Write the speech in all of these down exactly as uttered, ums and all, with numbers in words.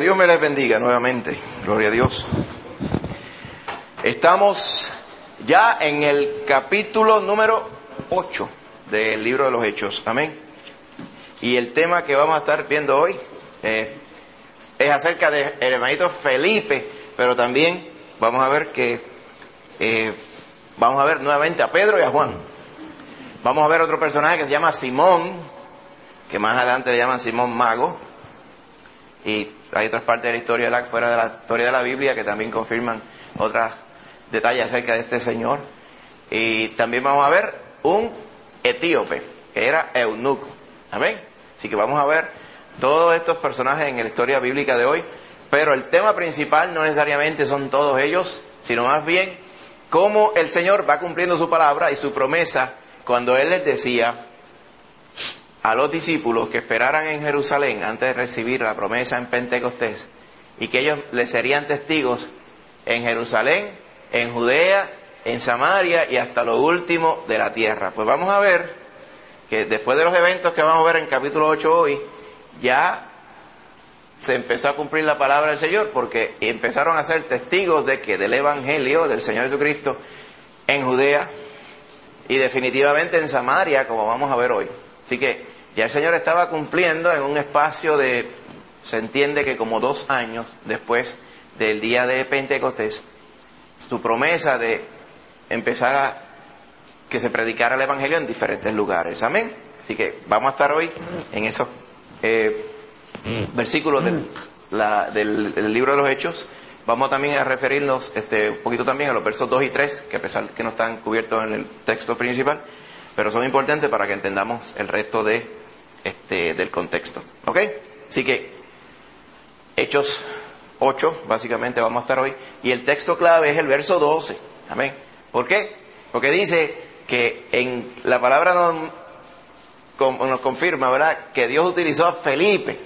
Dios me les bendiga nuevamente. Gloria a Dios. Estamos ya en el capítulo número ocho del libro de los Hechos. Amén. Y el tema que vamos a estar viendo hoy eh, es acerca del hermanito Felipe, pero también vamos a ver que eh, vamos a ver nuevamente a Pedro y a Juan. Vamos a ver otro personaje que se llama Simón, que más adelante le llaman Simón Mago. Y hay otras partes de la historia, de la, fuera de la historia de la Biblia, que también confirman otros detalles acerca de este señor. Y también vamos a ver un etíope, que era eunuco. Amén. Así que vamos a ver todos estos personajes en la historia bíblica de hoy. Pero el tema principal no necesariamente son todos ellos, sino más bien cómo el Señor va cumpliendo su palabra y su promesa cuando Él les decía a los discípulos que esperaran en Jerusalén antes de recibir la promesa en Pentecostés, y que ellos les serían testigos en Jerusalén, en Judea, en Samaria y hasta lo último de la tierra. Pues vamos a ver que después de los eventos que vamos a ver en capítulo ocho hoy, ya se empezó a cumplir la palabra del Señor, porque empezaron a ser testigos de que del Evangelio del Señor Jesucristo en Judea y definitivamente en Samaria, como vamos a ver hoy. Así que ya el Señor estaba cumpliendo en un espacio de, se entiende que como dos años después del día de Pentecostés, su promesa de empezar a que se predicara el Evangelio en diferentes lugares. Amén. Así que vamos a estar hoy en esos eh, versículos del, la, del, del libro de los Hechos. Vamos también a referirnos este, un poquito también a los versos dos y tres, que a pesar que no están cubiertos en el texto principal, pero son importantes para que entendamos el resto de Este, del contexto. ¿Ok? Así que Hechos ocho, básicamente vamos a estar hoy, y el texto clave es el verso doce. Amén. ¿Por qué? Porque dice que en la palabra nos, nos confirma, ¿verdad?, que Dios utilizó a Felipe,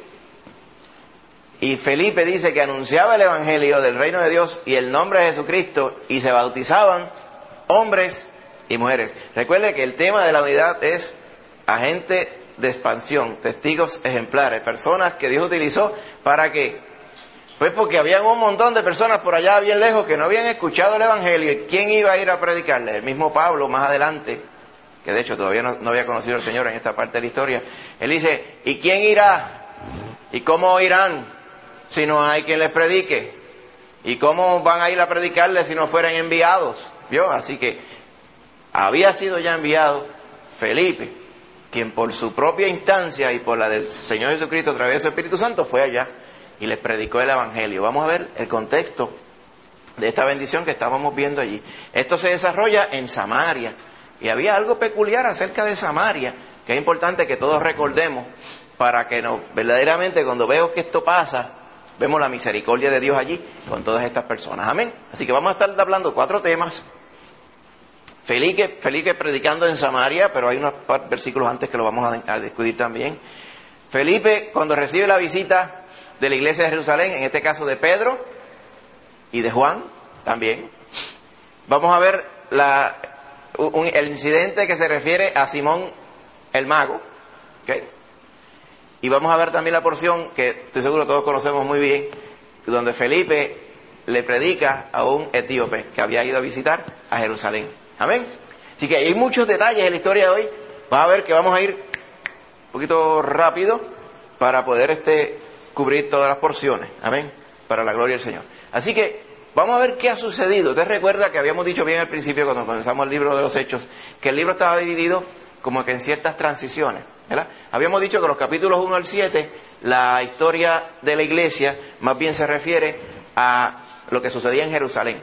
y Felipe dice que anunciaba el Evangelio del reino de Dios y el nombre de Jesucristo, y se bautizaban hombres y mujeres. Recuerde que el tema de la unidad es agente de expansión, testigos ejemplares, personas que Dios utilizó para que, pues porque había un montón de personas por allá bien lejos que no habían escuchado el Evangelio, y ¿quién iba a ir a predicarles? El mismo Pablo más adelante, que de hecho todavía no, no había conocido al Señor en esta parte de la historia, él dice, ¿y quién irá? ¿Y cómo irán si no hay quien les predique? ¿Y cómo van a ir a predicarles si no fueran enviados? ¿Vio? Así que había sido ya enviado Felipe, quien por su propia instancia y por la del Señor Jesucristo a través de su Espíritu Santo fue allá y les predicó el Evangelio. Vamos a ver el contexto de esta bendición que estábamos viendo allí. Esto se desarrolla en Samaria, y había algo peculiar acerca de Samaria que es importante que todos recordemos, para que no, verdaderamente cuando veo que esto pasa, vemos la misericordia de Dios allí con todas estas personas. Amén. Así que vamos a estar hablando cuatro temas. Felipe, Felipe predicando en Samaria, pero hay unos versículos antes que lo vamos a, a discutir también. Felipe cuando recibe la visita de la iglesia de Jerusalén, en este caso de Pedro y de Juan también. Vamos a ver la, un, el incidente que se refiere a Simón el Mago, ¿okay? Y vamos a ver también la porción que estoy seguro todos conocemos muy bien, donde Felipe le predica a un etíope que había ido a visitar a Jerusalén. Amén. Así que hay muchos detalles en la historia de hoy. Vas a ver que vamos a ir un poquito rápido para poder este, cubrir todas las porciones. Amén. Para la gloria del Señor. Así que vamos a ver qué ha sucedido. Usted recuerda que habíamos dicho bien al principio, cuando comenzamos el libro de los Hechos, que el libro estaba dividido como que en ciertas transiciones, ¿verdad? Habíamos dicho que los capítulos uno al siete, la historia de la iglesia más bien se refiere a lo que sucedía en Jerusalén.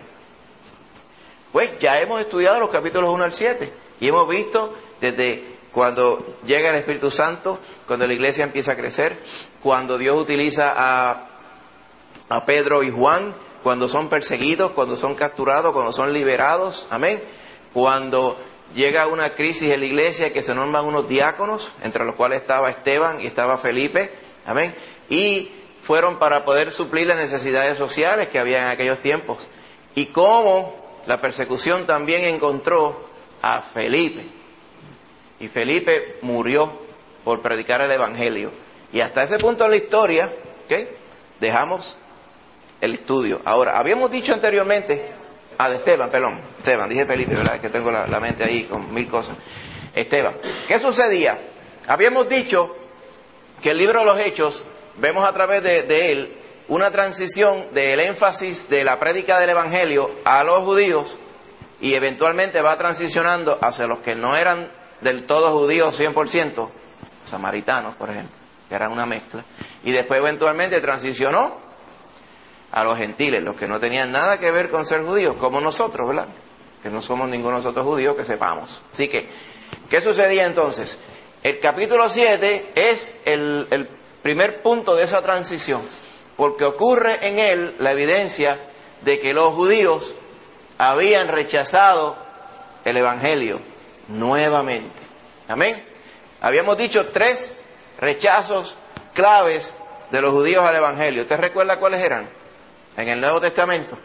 Pues ya hemos estudiado los capítulos uno al siete y hemos visto desde cuando llega el Espíritu Santo, cuando la iglesia empieza a crecer, cuando Dios utiliza a, a Pedro y Juan, cuando son perseguidos, cuando son capturados, cuando son liberados, amén, cuando llega una crisis en la iglesia que se nombran unos diáconos, entre los cuales estaba Esteban y estaba Felipe, amén, y fueron para poder suplir las necesidades sociales que había en aquellos tiempos, y cómo la persecución también encontró a Felipe, y Felipe murió por predicar el Evangelio. Y hasta ese punto en la historia, ¿okay?, dejamos el estudio. Ahora, habíamos dicho anteriormente, ah, de Esteban, perdón, Esteban, dije Felipe, ¿verdad? Es que tengo la, la mente ahí con mil cosas. Esteban, ¿qué sucedía? Habíamos dicho que el libro de los Hechos, vemos a través de, de él una transición del énfasis de la prédica del Evangelio a los judíos, y eventualmente va transicionando hacia los que no eran del todo judíos cien por ciento, samaritanos, por ejemplo, que eran una mezcla, y después eventualmente transicionó a los gentiles, los que no tenían nada que ver con ser judíos, como nosotros, ¿verdad? Que no somos ninguno de nosotros judíos que sepamos. Así que, ¿qué sucedía entonces? El capítulo siete es el, el primer punto de esa transición, porque ocurre en él la evidencia de que los judíos habían rechazado el Evangelio nuevamente. Amén. Habíamos dicho tres rechazos claves de los judíos al Evangelio. ¿Usted recuerda cuáles eran? En el Nuevo Testamento.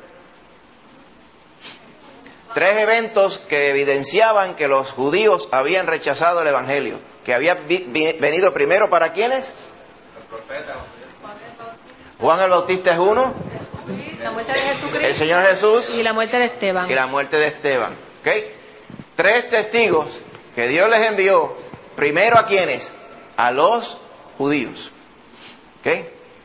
Tres eventos que evidenciaban que los judíos habían rechazado el Evangelio. Que había vi- vi- venido primero para ¿quiénes? Juan el Bautista es uno. La muerte de Jesucristo. El Señor Jesús. Y la muerte de Esteban. Y la muerte de Esteban. ¿Okay? Tres testigos que Dios les envió. Primero a ¿quiénes? A los judíos. ¿Ok?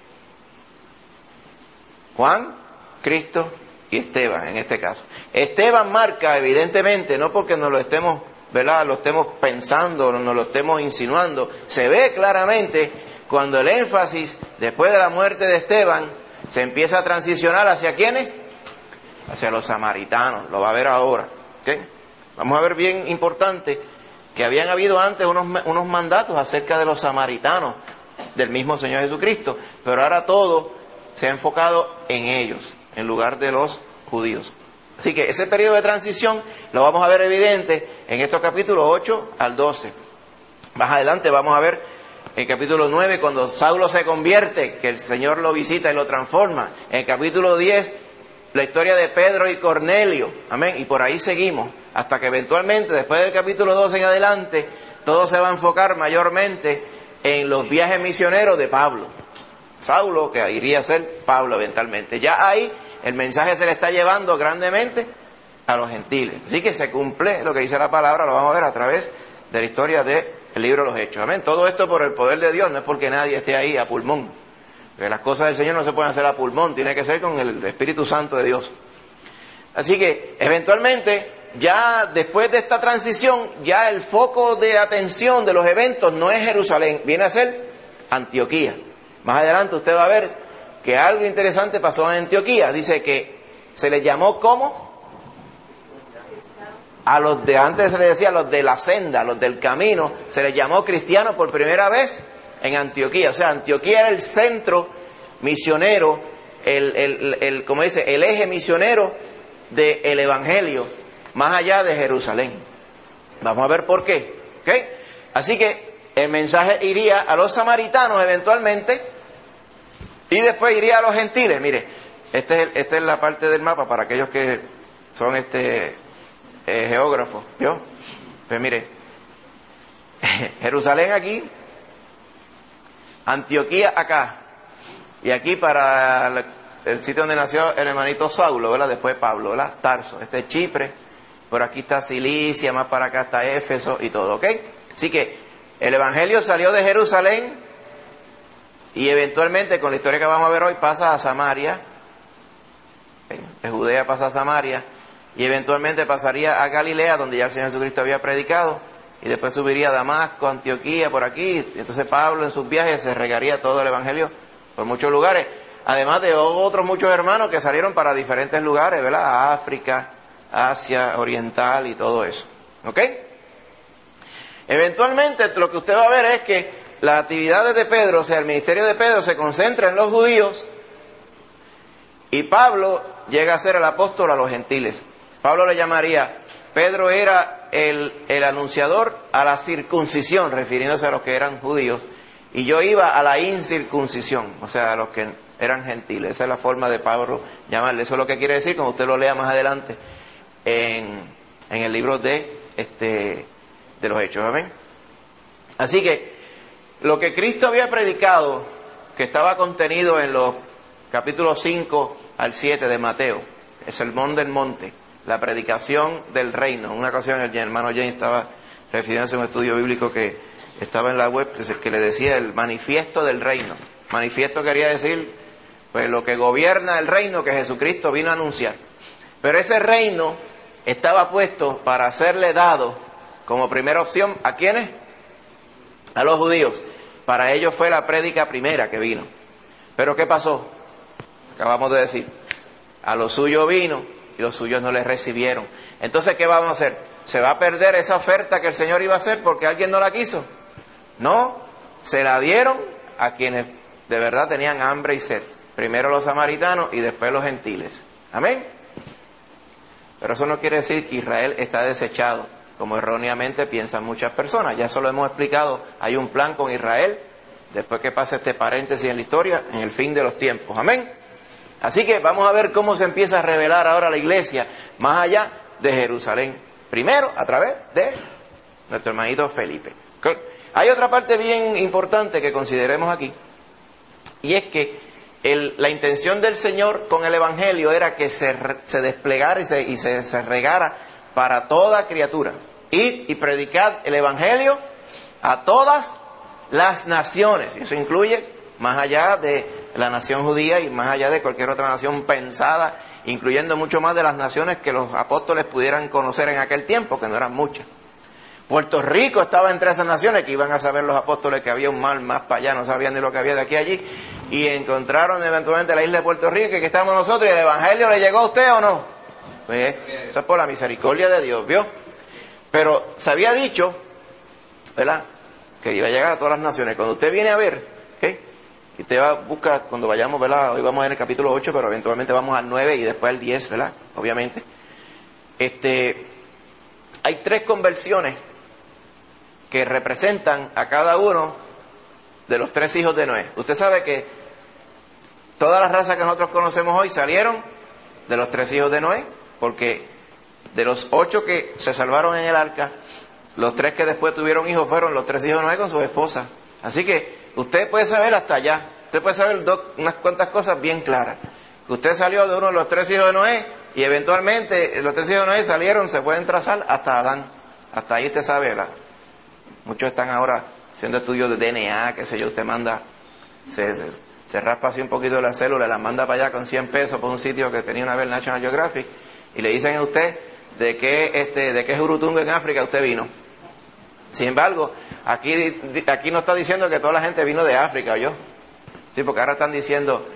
Juan, Cristo y Esteban en este caso. Esteban marca evidentemente, no porque nos lo estemos, ¿verdad? Lo estemos pensando, no nos lo estemos insinuando. Se ve claramente cuando el énfasis, después de la muerte de Esteban, se empieza a transicionar hacia ¿quiénes? Hacia los samaritanos. Lo va a ver ahora. ¿Ok? Vamos a ver bien importante que habían habido antes unos, unos mandatos acerca de los samaritanos del mismo Señor Jesucristo, pero ahora todo se ha enfocado en ellos, en lugar de los judíos. Así que ese periodo de transición lo vamos a ver evidente en estos capítulos ocho al doce. Más adelante vamos a ver en el capítulo nueve cuando Saulo se convierte, que el Señor lo visita y lo transforma. En el capítulo diez, la historia de Pedro y Cornelio. Amén. Y por ahí seguimos, hasta que eventualmente, después del capítulo doce en adelante, todo se va a enfocar mayormente en los viajes misioneros de Pablo. Saulo, que iría a ser Pablo eventualmente. Ya ahí el mensaje se le está llevando grandemente a los gentiles. Así que se cumple lo que dice la palabra, lo vamos a ver a través de la historia del libro de los Hechos. Amén. Todo esto por el poder de Dios, no es porque nadie esté ahí a pulmón. Porque las cosas del Señor no se pueden hacer a pulmón, tiene que ser con el Espíritu Santo de Dios. Así que eventualmente, ya después de esta transición, ya el foco de atención de los eventos no es Jerusalén, viene a ser Antioquía. Más adelante usted va a ver que algo interesante pasó en Antioquía. Dice que se les llamó ¿cómo? A los de antes se les decía, a los de la senda, a los del camino, se les llamó cristianos por primera vez en Antioquía. O sea, Antioquía era el centro misionero, el, el, el, como dice, el eje misionero del Evangelio, más allá de Jerusalén. Vamos a ver por qué. ¿Okay? Así que el mensaje iría a los samaritanos eventualmente, y después iría a los gentiles. Mire, este es el, esta es la parte del mapa para aquellos que son este eh, geógrafos. ¿Vio? Pues mire, Jerusalén aquí, Antioquía acá, y aquí para el, el sitio donde nació el hermanito Saulo, ¿verdad? Después Pablo, ¿verdad? Tarso. Este es Chipre, por aquí está Cilicia, más para acá está Éfeso y todo, ¿ok? Así que el Evangelio salió de Jerusalén y eventualmente, con la historia que vamos a ver hoy, pasa a Samaria. De Judea pasa a Samaria y eventualmente pasaría a Galilea, donde ya el Señor Jesucristo había predicado, y después subiría a Damasco, Antioquía, por aquí. Entonces Pablo en sus viajes se regaría todo el Evangelio por muchos lugares, además de otros muchos hermanos que salieron para diferentes lugares, ¿verdad? África, Asia Oriental y todo eso. ¿Ok? Eventualmente lo que usted va a ver es que las actividades de Pedro, o sea, el ministerio de Pedro se concentra en los judíos, y Pablo llega a ser el apóstol a los gentiles. Pablo le llamaría, Pedro era el, el anunciador a la circuncisión, refiriéndose a los que eran judíos, y yo iba a la incircuncisión, o sea, a los que eran gentiles. Esa es la forma de Pablo llamarle. Eso es lo que quiere decir, como usted lo lea más adelante en, en el libro de, este, de los Hechos. ¿Amén? Así que lo que Cristo había predicado, que estaba contenido en los capítulo cinco al siete de Mateo, el sermón del monte, la predicación del reino. Una ocasión el hermano James estaba refiriéndose a un estudio bíblico que estaba en la web, que le decía el manifiesto del reino. Manifiesto quería decir, pues, lo que gobierna el reino que Jesucristo vino a anunciar. Pero ese reino estaba puesto para serle dado como primera opción, ¿a quiénes? A los judíos. Para ellos fue la prédica primera que vino. Pero ¿qué pasó? Acabamos de decir, a los suyos vino y los suyos no les recibieron. Entonces, ¿qué vamos a hacer? ¿Se va a perder esa oferta que el Señor iba a hacer porque alguien no la quiso? No, se la dieron a quienes de verdad tenían hambre y sed. Primero los samaritanos y después los gentiles. Amén. Pero eso no quiere decir que Israel está desechado, como erróneamente piensan muchas personas. Ya eso lo hemos explicado. Hay un plan con Israel, después que pase este paréntesis en la historia, en el fin de los tiempos. Amén. Así que vamos a ver cómo se empieza a revelar ahora la iglesia más allá de Jerusalén. Primero, a través de nuestro hermanito Felipe. ¿Okay? Hay otra parte bien importante que consideremos aquí, y es que el, la intención del Señor con el Evangelio era que se, se desplegara y, se, y se, se regara para toda criatura. Id y predicad el Evangelio a todas las naciones. Y eso incluye más allá de la nación judía y más allá de cualquier otra nación pensada, incluyendo mucho más de las naciones que los apóstoles pudieran conocer en aquel tiempo, que no eran muchas. Puerto Rico estaba entre esas naciones que iban a saber los apóstoles que había un mar más para allá, no sabían ni lo que había de aquí a allí, y encontraron eventualmente la isla de Puerto Rico, y que estamos nosotros, y el Evangelio le llegó a usted o no. Pues eso es por la misericordia de Dios, ¿vio? Pero se había dicho, ¿verdad?, que iba a llegar a todas las naciones. Cuando usted viene a ver, ¿ok?, y usted va a buscar, cuando vayamos, ¿verdad?, hoy vamos en el capítulo ocho, pero eventualmente vamos al nueve y después al diez, ¿verdad?, obviamente. Este, hay tres conversiones que representan a cada uno de los tres hijos de Noé. Usted sabe que todas las razas que nosotros conocemos hoy salieron de los tres hijos de Noé, porque de los ocho que se salvaron en el arca, los tres que después tuvieron hijos fueron los tres hijos de Noé con sus esposas. Así que usted puede saber hasta allá, usted puede saber dos, unas cuantas cosas bien claras. Que usted salió de uno de los tres hijos de Noé, y eventualmente los tres hijos de Noé salieron, se pueden trazar hasta Adán. Hasta ahí usted sabe, ¿verdad? Muchos están ahora haciendo estudios de D N A, qué sé yo, usted manda, se, se, se raspa así un poquito de la célula, la manda para allá con cien pesos por un sitio que tenía una vez National Geographic, y le dicen a usted de qué, este, de qué Jurutungo en África usted vino. Sin embargo, aquí, aquí no está diciendo que toda la gente vino de África, ¿yo? Sí, porque ahora están diciendo,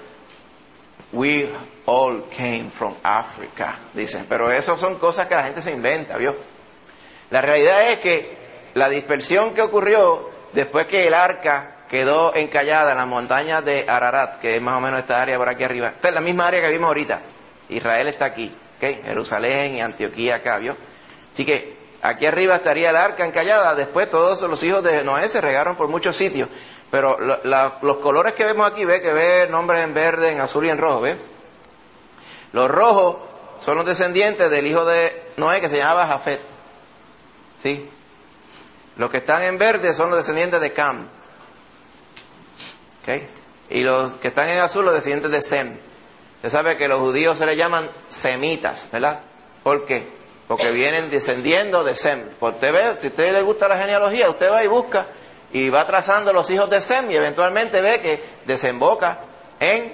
we all came from Africa, dicen. Pero eso son cosas que la gente se inventa, ¿vio? La realidad es que la dispersión que ocurrió después que el arca quedó encallada en las montañas de Ararat, que es más o menos esta área por aquí arriba. Esta es la misma área que vimos ahorita. Israel está aquí, ¿okay? Jerusalén y Antioquía acá, ¿vio? Así que aquí arriba estaría el arca encallada. Después todos los hijos de Noé se regaron por muchos sitios. Pero la, la, los colores que vemos aquí, ve que ve nombres en verde, en azul y en rojo, ¿ve? Los rojos son los descendientes del hijo de Noé que se llamaba Jafet. ¿Sí? Los que están en verde son los descendientes de Cam. ¿Okay? Y los que están en azul, los descendientes de Sem. Usted sabe que los judíos se les llaman semitas, ¿verdad? ¿Por qué? Porque vienen descendiendo de Sem. Por usted ve, si a usted le gusta la genealogía, usted va y busca y va trazando los hijos de Sem y eventualmente ve que desemboca en...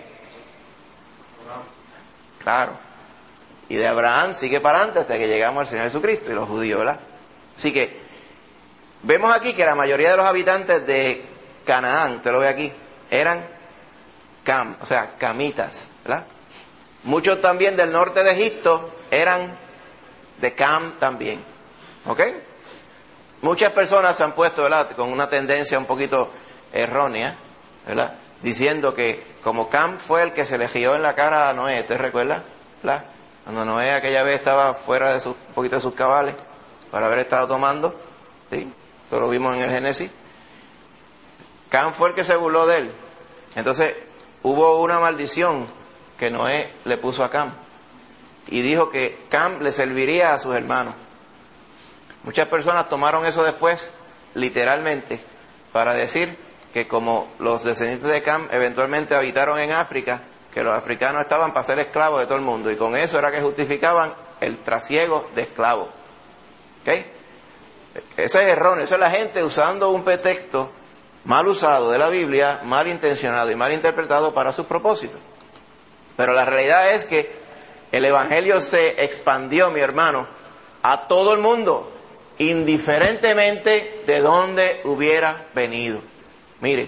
Claro. Y de Abraham sigue para adelante hasta que llegamos al Señor Jesucristo y los judíos, ¿verdad? Así que vemos aquí que la mayoría de los habitantes de Canaán, usted lo ve aquí, eran Cam, o sea, camitas, ¿verdad? Muchos también del norte de Egipto eran de Cam también, ¿ok? Muchas personas se han puesto, ¿verdad?, con una tendencia un poquito errónea, ¿verdad?, diciendo que como Cam fue el que se le gió en la cara a Noé, ¿usted recuerda? ¿Verdad? Cuando Noé aquella vez estaba fuera de su, un poquito de sus cabales, por haber estado tomando, ¿sí? Esto lo vimos en el Génesis. Cam fue el que se burló de él. Entonces hubo una maldición que Noé le puso a Cam y dijo que Cam le serviría a sus hermanos. Muchas personas tomaron eso después literalmente para decir que como los descendientes de Cam eventualmente habitaron en África, que los africanos estaban para ser esclavos de todo el mundo, y con eso era que justificaban el trasiego de esclavos. ¿Okay? Eso es erróneo, eso es la gente usando un pretexto mal usado de la Biblia, mal intencionado y mal interpretado para sus propósitos. Pero la realidad es que el Evangelio se expandió, mi hermano, a todo el mundo, indiferentemente de dónde hubiera venido. Mire,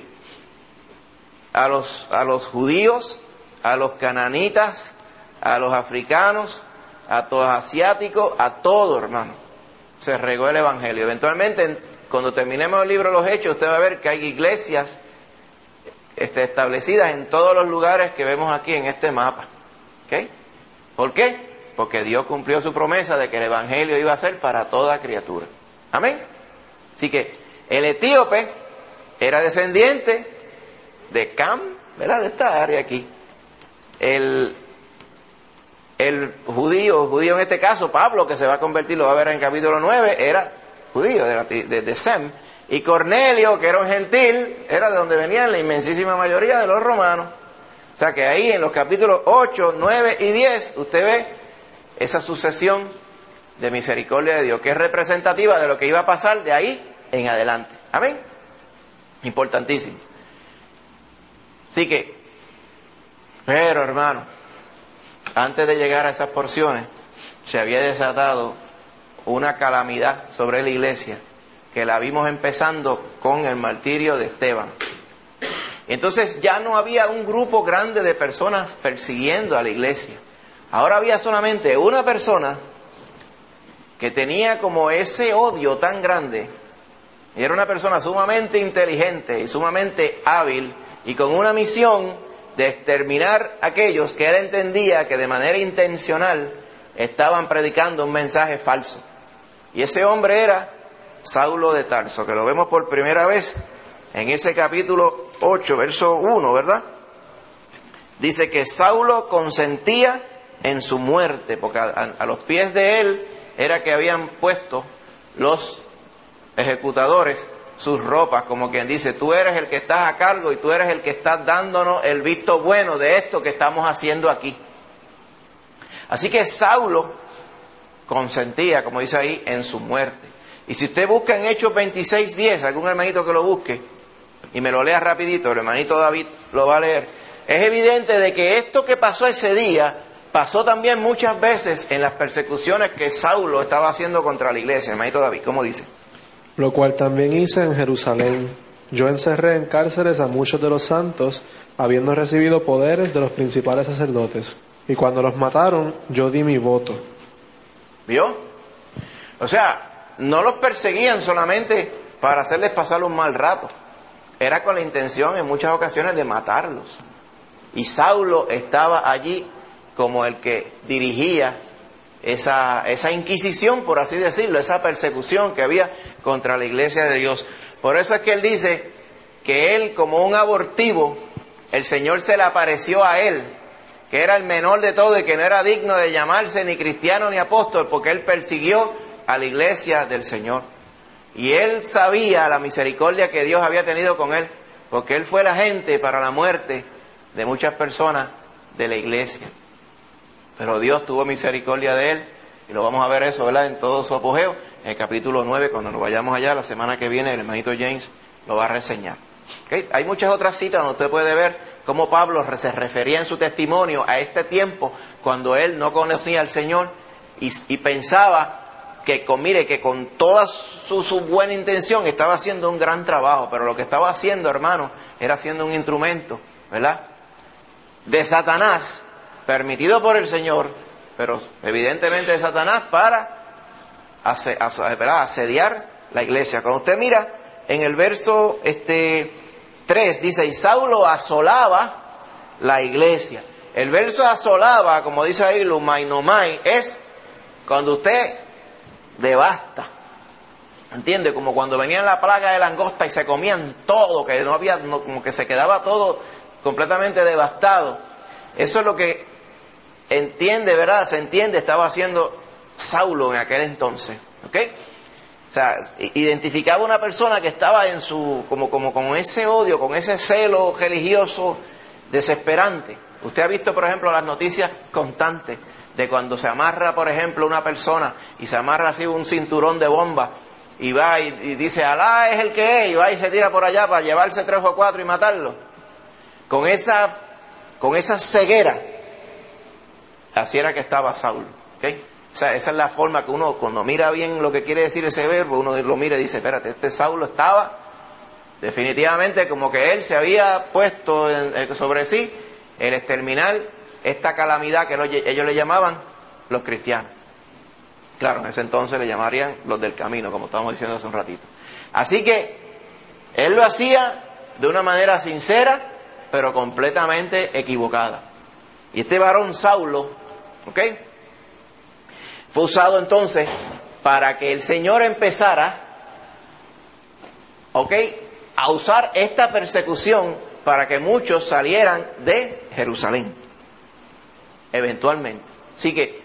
a los, a los judíos, a los cananitas, a los africanos, a todos los asiáticos, a todo, hermano, se regó el Evangelio. Eventualmente, cuando terminemos el libro de los Hechos, usted va a ver que hay iglesias este, establecidas en todos los lugares que vemos aquí en este mapa. ¿Okay? ¿Por qué? Porque Dios cumplió su promesa de que el Evangelio iba a ser para toda criatura. Amén. Así que el etíope era descendiente de Cam, ¿verdad? De esta área aquí. El, el judío, judío en este caso, Pablo, que se va a convertir, lo va a ver en capítulo nueve, era judío de, la, de, de Sem. Y Cornelio, que era un gentil, era de donde venían la inmensísima mayoría de los romanos. O sea que ahí en los capítulos ocho, nueve y diez, usted ve esa sucesión de misericordia de Dios, que es representativa de lo que iba a pasar de ahí en adelante. Amén. Importantísimo. Así que, pero hermano, antes de llegar a esas porciones, se había desatado una calamidad sobre la iglesia, que la vimos empezando con el martirio de Esteban. Entonces ya no había un grupo grande de personas persiguiendo a la iglesia. Ahora había solamente una persona que tenía como ese odio tan grande. Y era una persona sumamente inteligente y sumamente hábil y con una misión de exterminar a aquellos que él entendía que de manera intencional estaban predicando un mensaje falso. Y ese hombre era Saulo de Tarso, que lo vemos por primera vez en ese capítulo ocho, verso uno, ¿verdad? Dice que Saulo consentía en su muerte, porque a, a los pies de él era que habían puesto los ejecutadores sus ropas, como quien dice, tú eres el que estás a cargo y tú eres el que estás dándonos el visto bueno de esto que estamos haciendo aquí. Así que Saulo consentía, como dice ahí, en su muerte. Y si usted busca en Hechos veintiséis diez, algún hermanito que lo busque, y me lo lea rapidito, el hermanito David lo va a leer, es evidente de que esto que pasó ese día pasó también muchas veces en las persecuciones que Saulo estaba haciendo contra la iglesia. Hermanito David, ¿cómo dice? Lo cual también hice en Jerusalén. Yo encerré en cárceles a muchos de los santos, habiendo recibido poderes de los principales sacerdotes. Y cuando los mataron, yo di mi voto. ¿Vio? O sea, no los perseguían solamente para hacerles pasar un mal rato. Era con la intención en muchas ocasiones de matarlos. Y Saulo estaba allí como el que dirigía esa, esa inquisición, por así decirlo, esa persecución que había contra la iglesia de Dios. Por eso es que él dice que él, como un abortivo, el Señor se le apareció a él, que era el menor de todo y que no era digno de llamarse ni cristiano ni apóstol, porque él persiguió a la iglesia del Señor. Y él sabía la misericordia que Dios había tenido con él, porque él fue el agente para la muerte de muchas personas de la iglesia. Pero Dios tuvo misericordia de él, y lo vamos a ver eso, ¿verdad?, en todo su apogeo, en el capítulo nueve, cuando nos vayamos allá, la semana que viene, el hermanito James lo va a reseñar. ¿Okay? Hay muchas otras citas donde usted puede ver cómo Pablo se refería en su testimonio a este tiempo, cuando él no conocía al Señor, y, y pensaba que con, mire, que con toda su, su buena intención estaba haciendo un gran trabajo, pero lo que estaba haciendo, hermano, era haciendo un instrumento, ¿verdad?, de Satanás, permitido por el Señor, pero evidentemente de Satanás para asediar la iglesia. Cuando usted mira en el verso este, tres, dice, y Saulo asolaba la iglesia. El verso asolaba, como dice ahí, lumainomai, es cuando usted devasta. ¿Entiende? Como cuando venía la plaga de langosta y se comían todo, que no había, no, como que se quedaba todo completamente devastado. Eso es lo que entiende, ¿verdad? Se entiende, estaba haciendo Saulo en aquel entonces, ¿ok? O sea, identificaba una persona que estaba en su, como, como con ese odio, con ese celo religioso desesperante. Usted ha visto, por ejemplo, las noticias constantes de cuando se amarra, por ejemplo, una persona y se amarra así un cinturón de bomba y va y, y dice, Alá es el que es, y va y se tira por allá para llevarse tres o cuatro y matarlo. Con esa, con esa ceguera, así era que estaba Saulo. ¿Okay? O sea, esa es la forma que uno, cuando mira bien lo que quiere decir ese verbo, uno lo mira y dice, espérate, este Saulo estaba definitivamente como que él se había puesto en, sobre sí el exterminar esta calamidad que ellos le llamaban los cristianos. Claro, en ese entonces le llamarían los del camino, como estábamos diciendo hace un ratito. Así que él lo hacía de una manera sincera, pero completamente equivocada. Y este varón Saulo, ¿ok?, fue usado entonces para que el Señor empezara, ¿ok?, a usar esta persecución para que muchos salieran de Jerusalén, eventualmente. Así que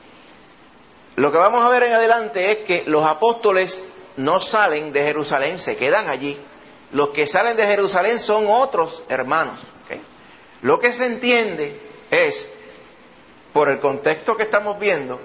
lo que vamos a ver en adelante es que los apóstoles no salen de Jerusalén, se quedan allí. Los que salen de Jerusalén son otros hermanos. ¿Okay? Lo que se entiende es, por el contexto que estamos viendo,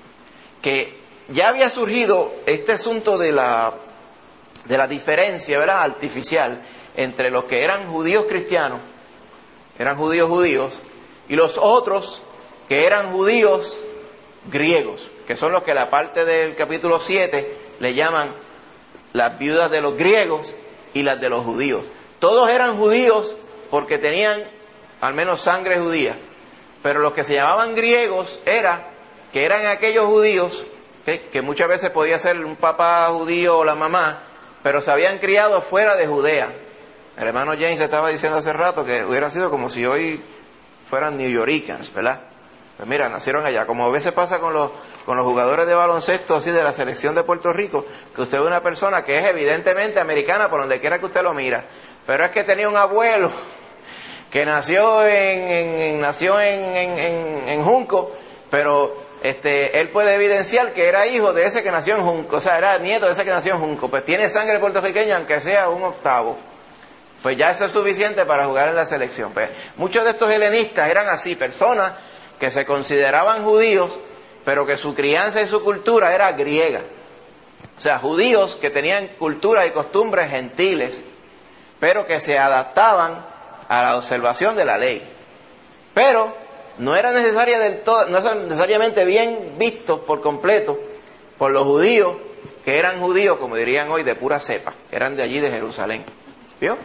que ya había surgido este asunto de la, de la diferencia, ¿verdad?, artificial entre los que eran judíos cristianos, eran judíos judíos, y los otros que eran judíos griegos, que son los que la parte del capítulo siete le llaman las viudas de los griegos y las de los judíos. Todos eran judíos porque tenían al menos sangre judía, pero los que se llamaban griegos era que eran aquellos judíos ¿okay? que muchas veces podía ser un papá judío o la mamá, pero se habían criado fuera de Judea. El hermano James estaba diciendo hace rato que hubiera sido como si hoy fueran New Yorkers, ¿verdad? Pues mira, nacieron allá. Como a veces pasa con los, con los jugadores de baloncesto así de la selección de Puerto Rico, que usted ve una persona que es evidentemente americana por donde quiera que usted lo mira, pero es que tenía un abuelo que nació en, en, en nació en, en, en, en Junco, pero este él puede evidenciar que era hijo de ese que nació en Junco, o sea, era nieto de ese que nació en Junco, pues tiene sangre puertorriqueña aunque sea un octavo. Pues ya eso es suficiente para jugar en la selección. Pues muchos de estos helenistas eran así, personas que se consideraban judíos, pero que su crianza y su cultura era griega. O sea, judíos que tenían cultura y costumbres gentiles, pero que se adaptaban a la observación de la ley. Pero no era necesaria del todo, no era necesariamente bien vistos por completo por los judíos, que eran judíos, como dirían hoy, de pura cepa, eran de allí de Jerusalén. ¿Vio?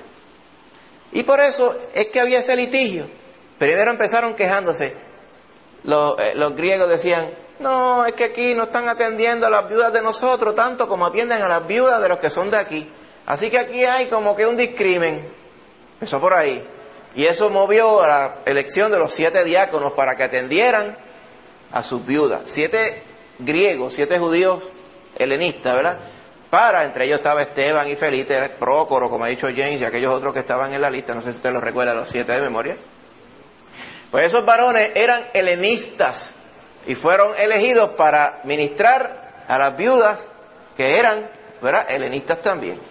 Y por eso es que había ese litigio. Primero empezaron quejándose. Los, eh, los griegos decían, no, es que aquí no están atendiendo a las viudas de nosotros tanto como atienden a las viudas de los que son de aquí. Así que aquí hay como que un discrimen. Eso por ahí. Y eso movió a la elección de los siete diáconos para que atendieran a sus viudas. Siete griegos, siete judíos helenistas, ¿verdad? Para, entre ellos estaba Esteban y Felipe, Prócoro, como ha dicho James, y aquellos otros que estaban en la lista, no sé si usted los recuerda, los siete de memoria. Pues esos varones eran helenistas y fueron elegidos para ministrar a las viudas que eran, ¿verdad?, helenistas también.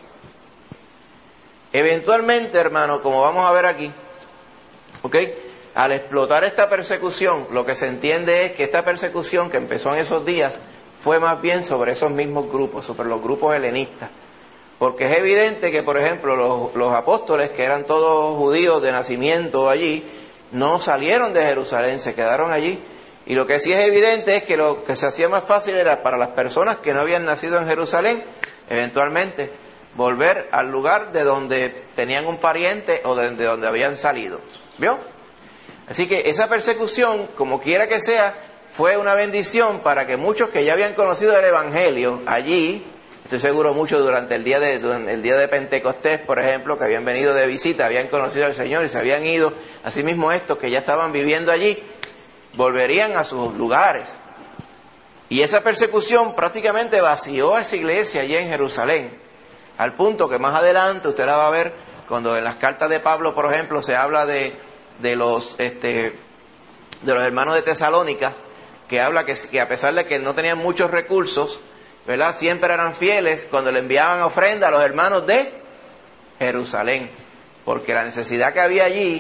Eventualmente, hermano, como vamos a ver aquí, ¿ok?, al explotar esta persecución, lo que se entiende es que esta persecución que empezó en esos días fue más bien sobre esos mismos grupos, sobre los grupos helenistas. Porque es evidente que, por ejemplo, los, los apóstoles, que eran todos judíos de nacimiento allí, no salieron de Jerusalén, se quedaron allí. Y lo que sí es evidente es que lo que se hacía más fácil era para las personas que no habían nacido en Jerusalén, eventualmente, volver al lugar de donde tenían un pariente o de, de donde habían salido. ¿Vio? Así que esa persecución, como quiera que sea, fue una bendición para que muchos que ya habían conocido el Evangelio allí, estoy seguro muchos durante el día de durante el día de Pentecostés, por ejemplo, que habían venido de visita, habían conocido al Señor y se habían ido, asimismo estos que ya estaban viviendo allí, volverían a sus lugares. Y esa persecución prácticamente vació a esa iglesia allí en Jerusalén, al punto que más adelante usted la va a ver cuando en las cartas de Pablo, por ejemplo, se habla de, de los este de los hermanos de Tesalónica, que habla que, que a pesar de que no tenían muchos recursos, ¿verdad?, siempre eran fieles cuando le enviaban ofrenda a los hermanos de Jerusalén, porque la necesidad que había allí,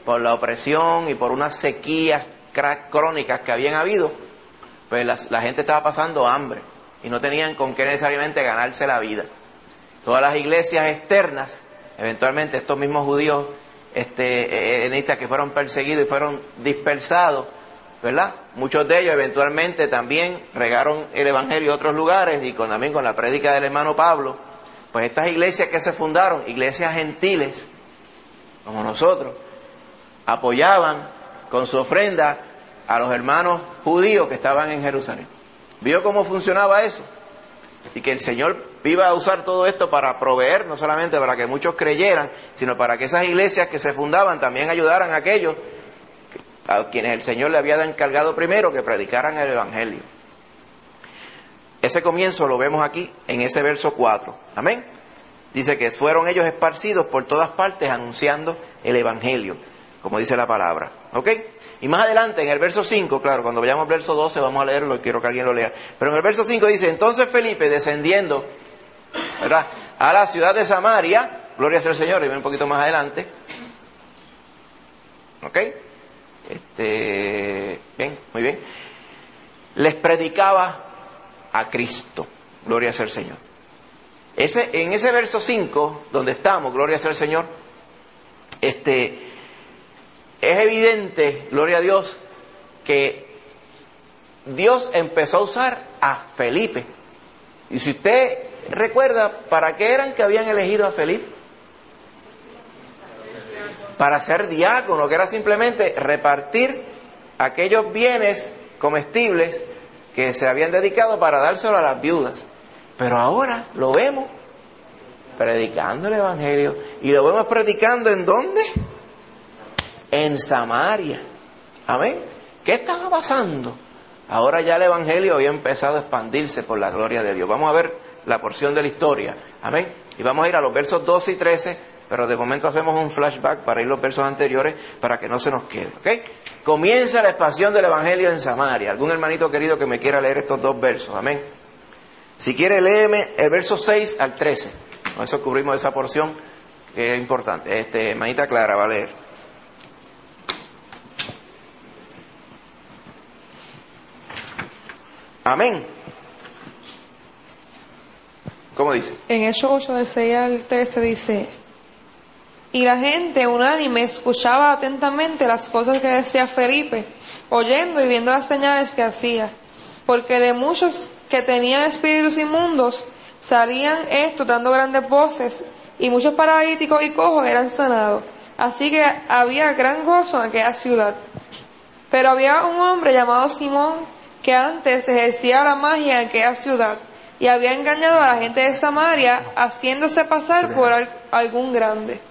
por la opresión y por unas sequías crónicas que habían habido, pues la, la gente estaba pasando hambre y no tenían con qué necesariamente ganarse la vida. Todas las iglesias externas, eventualmente estos mismos judíos este, helenistas que fueron perseguidos y fueron dispersados, ¿verdad? Muchos de ellos eventualmente también regaron el evangelio a otros lugares, y con, también con la prédica del hermano Pablo, pues estas iglesias que se fundaron, iglesias gentiles, como nosotros, apoyaban con su ofrenda a los hermanos judíos que estaban en Jerusalén. ¿Vio cómo funcionaba eso? Así que el Señor iba a usar todo esto para proveer, no solamente para que muchos creyeran, sino para que esas iglesias que se fundaban también ayudaran a aquellos a quienes el Señor le había encargado primero que predicaran el evangelio. Ese comienzo lo vemos aquí en ese verso cuatro. Amén. Dice que fueron ellos esparcidos por todas partes anunciando el evangelio, como dice la palabra. ¿Ok? Y más adelante en el verso cinco, claro, cuando vayamos al verso doce vamos a leerlo y quiero que alguien lo lea. Pero en el verso cinco dice: entonces Felipe, descendiendo, ¿verdad?, a la ciudad de Samaria, gloria sea al Señor, y ven un poquito más adelante. ¿Ok? Este, bien, muy bien. Les predicaba a Cristo, gloria sea al Señor. Ese, en ese verso cinco, donde estamos, gloria sea al Señor, este, es evidente, gloria a Dios, que Dios empezó a usar a Felipe. Y si usted recuerda, ¿para qué eran que habían elegido a Felipe? Para ser diácono, que era simplemente repartir aquellos bienes comestibles que se habían dedicado para dárselo a las viudas. Pero ahora lo vemos predicando el evangelio. ¿Y lo vemos predicando en dónde? En Samaria. Amén. ¿Qué estaba pasando? Ahora ya el evangelio había empezado a expandirse por la gloria de Dios. Vamos a ver la porción de la historia. Amén. Y vamos a ir a los versos doce y trece, pero de momento hacemos un flashback para ir a los versos anteriores para que no se nos quede. ¿Ok? Comienza la expansión del evangelio en Samaria. ¿Algún hermanito querido que me quiera leer estos dos versos? Amén. Si quiere, léeme el verso seis al trece. Con eso cubrimos esa porción que es importante. Este, hermanita Clara va a leer. Amén. ¿Cómo dice? En Hechos ocho, del seis al trece dice: y la gente unánime escuchaba atentamente las cosas que decía Felipe, oyendo y viendo las señales que hacía, porque de muchos que tenían espíritus inmundos salían estos dando grandes voces, y muchos paralíticos y cojos eran sanados. Así que había gran gozo en aquella ciudad. Pero había un hombre llamado Simón, que antes ejercía la magia en aquella ciudad, y había engañado a la gente de Samaria, haciéndose pasar por al, algún grande.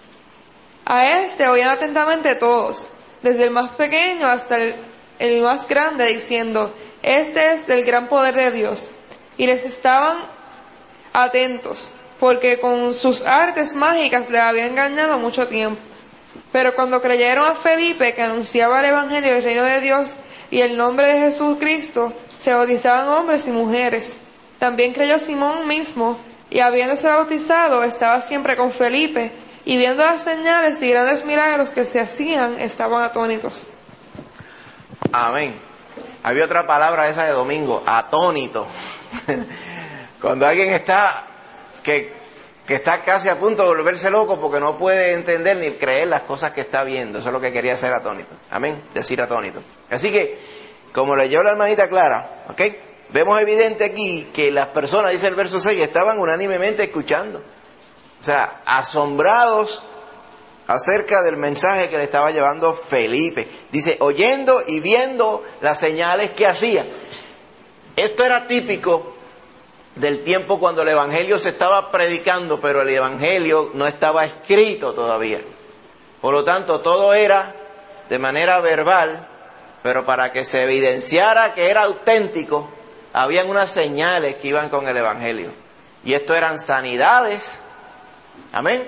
A este oían atentamente todos, desde el más pequeño hasta el, el más grande, diciendo: este es el gran poder de Dios. Y les estaban atentos, porque con sus artes mágicas les había engañado mucho tiempo. Pero cuando creyeron a Felipe, que anunciaba el evangelio del reino de Dios y el nombre de Jesucristo, se bautizaban hombres y mujeres. También creyó Simón mismo, y habiéndose bautizado estaba siempre con Felipe, y viendo las señales y grandes milagros que se hacían, estaban atónitos. Amén. Había otra palabra esa de domingo: atónito. Cuando alguien está que, que está casi a punto de volverse loco porque no puede entender ni creer las cosas que está viendo. Eso es lo que quería hacer atónito. Amén. Decir atónito. Así que, como leyó la hermanita Clara, ¿ok?, vemos evidente aquí que las personas, dice el verso seis, estaban unánimemente escuchando. O sea, asombrados acerca del mensaje que le estaba llevando Felipe. Dice, oyendo y viendo las señales que hacía. Esto era típico del tiempo cuando el evangelio se estaba predicando, pero el evangelio no estaba escrito todavía. Por lo tanto, todo era de manera verbal, pero para que se evidenciara que era auténtico, habían unas señales que iban con el evangelio. Y esto eran sanidades, amén,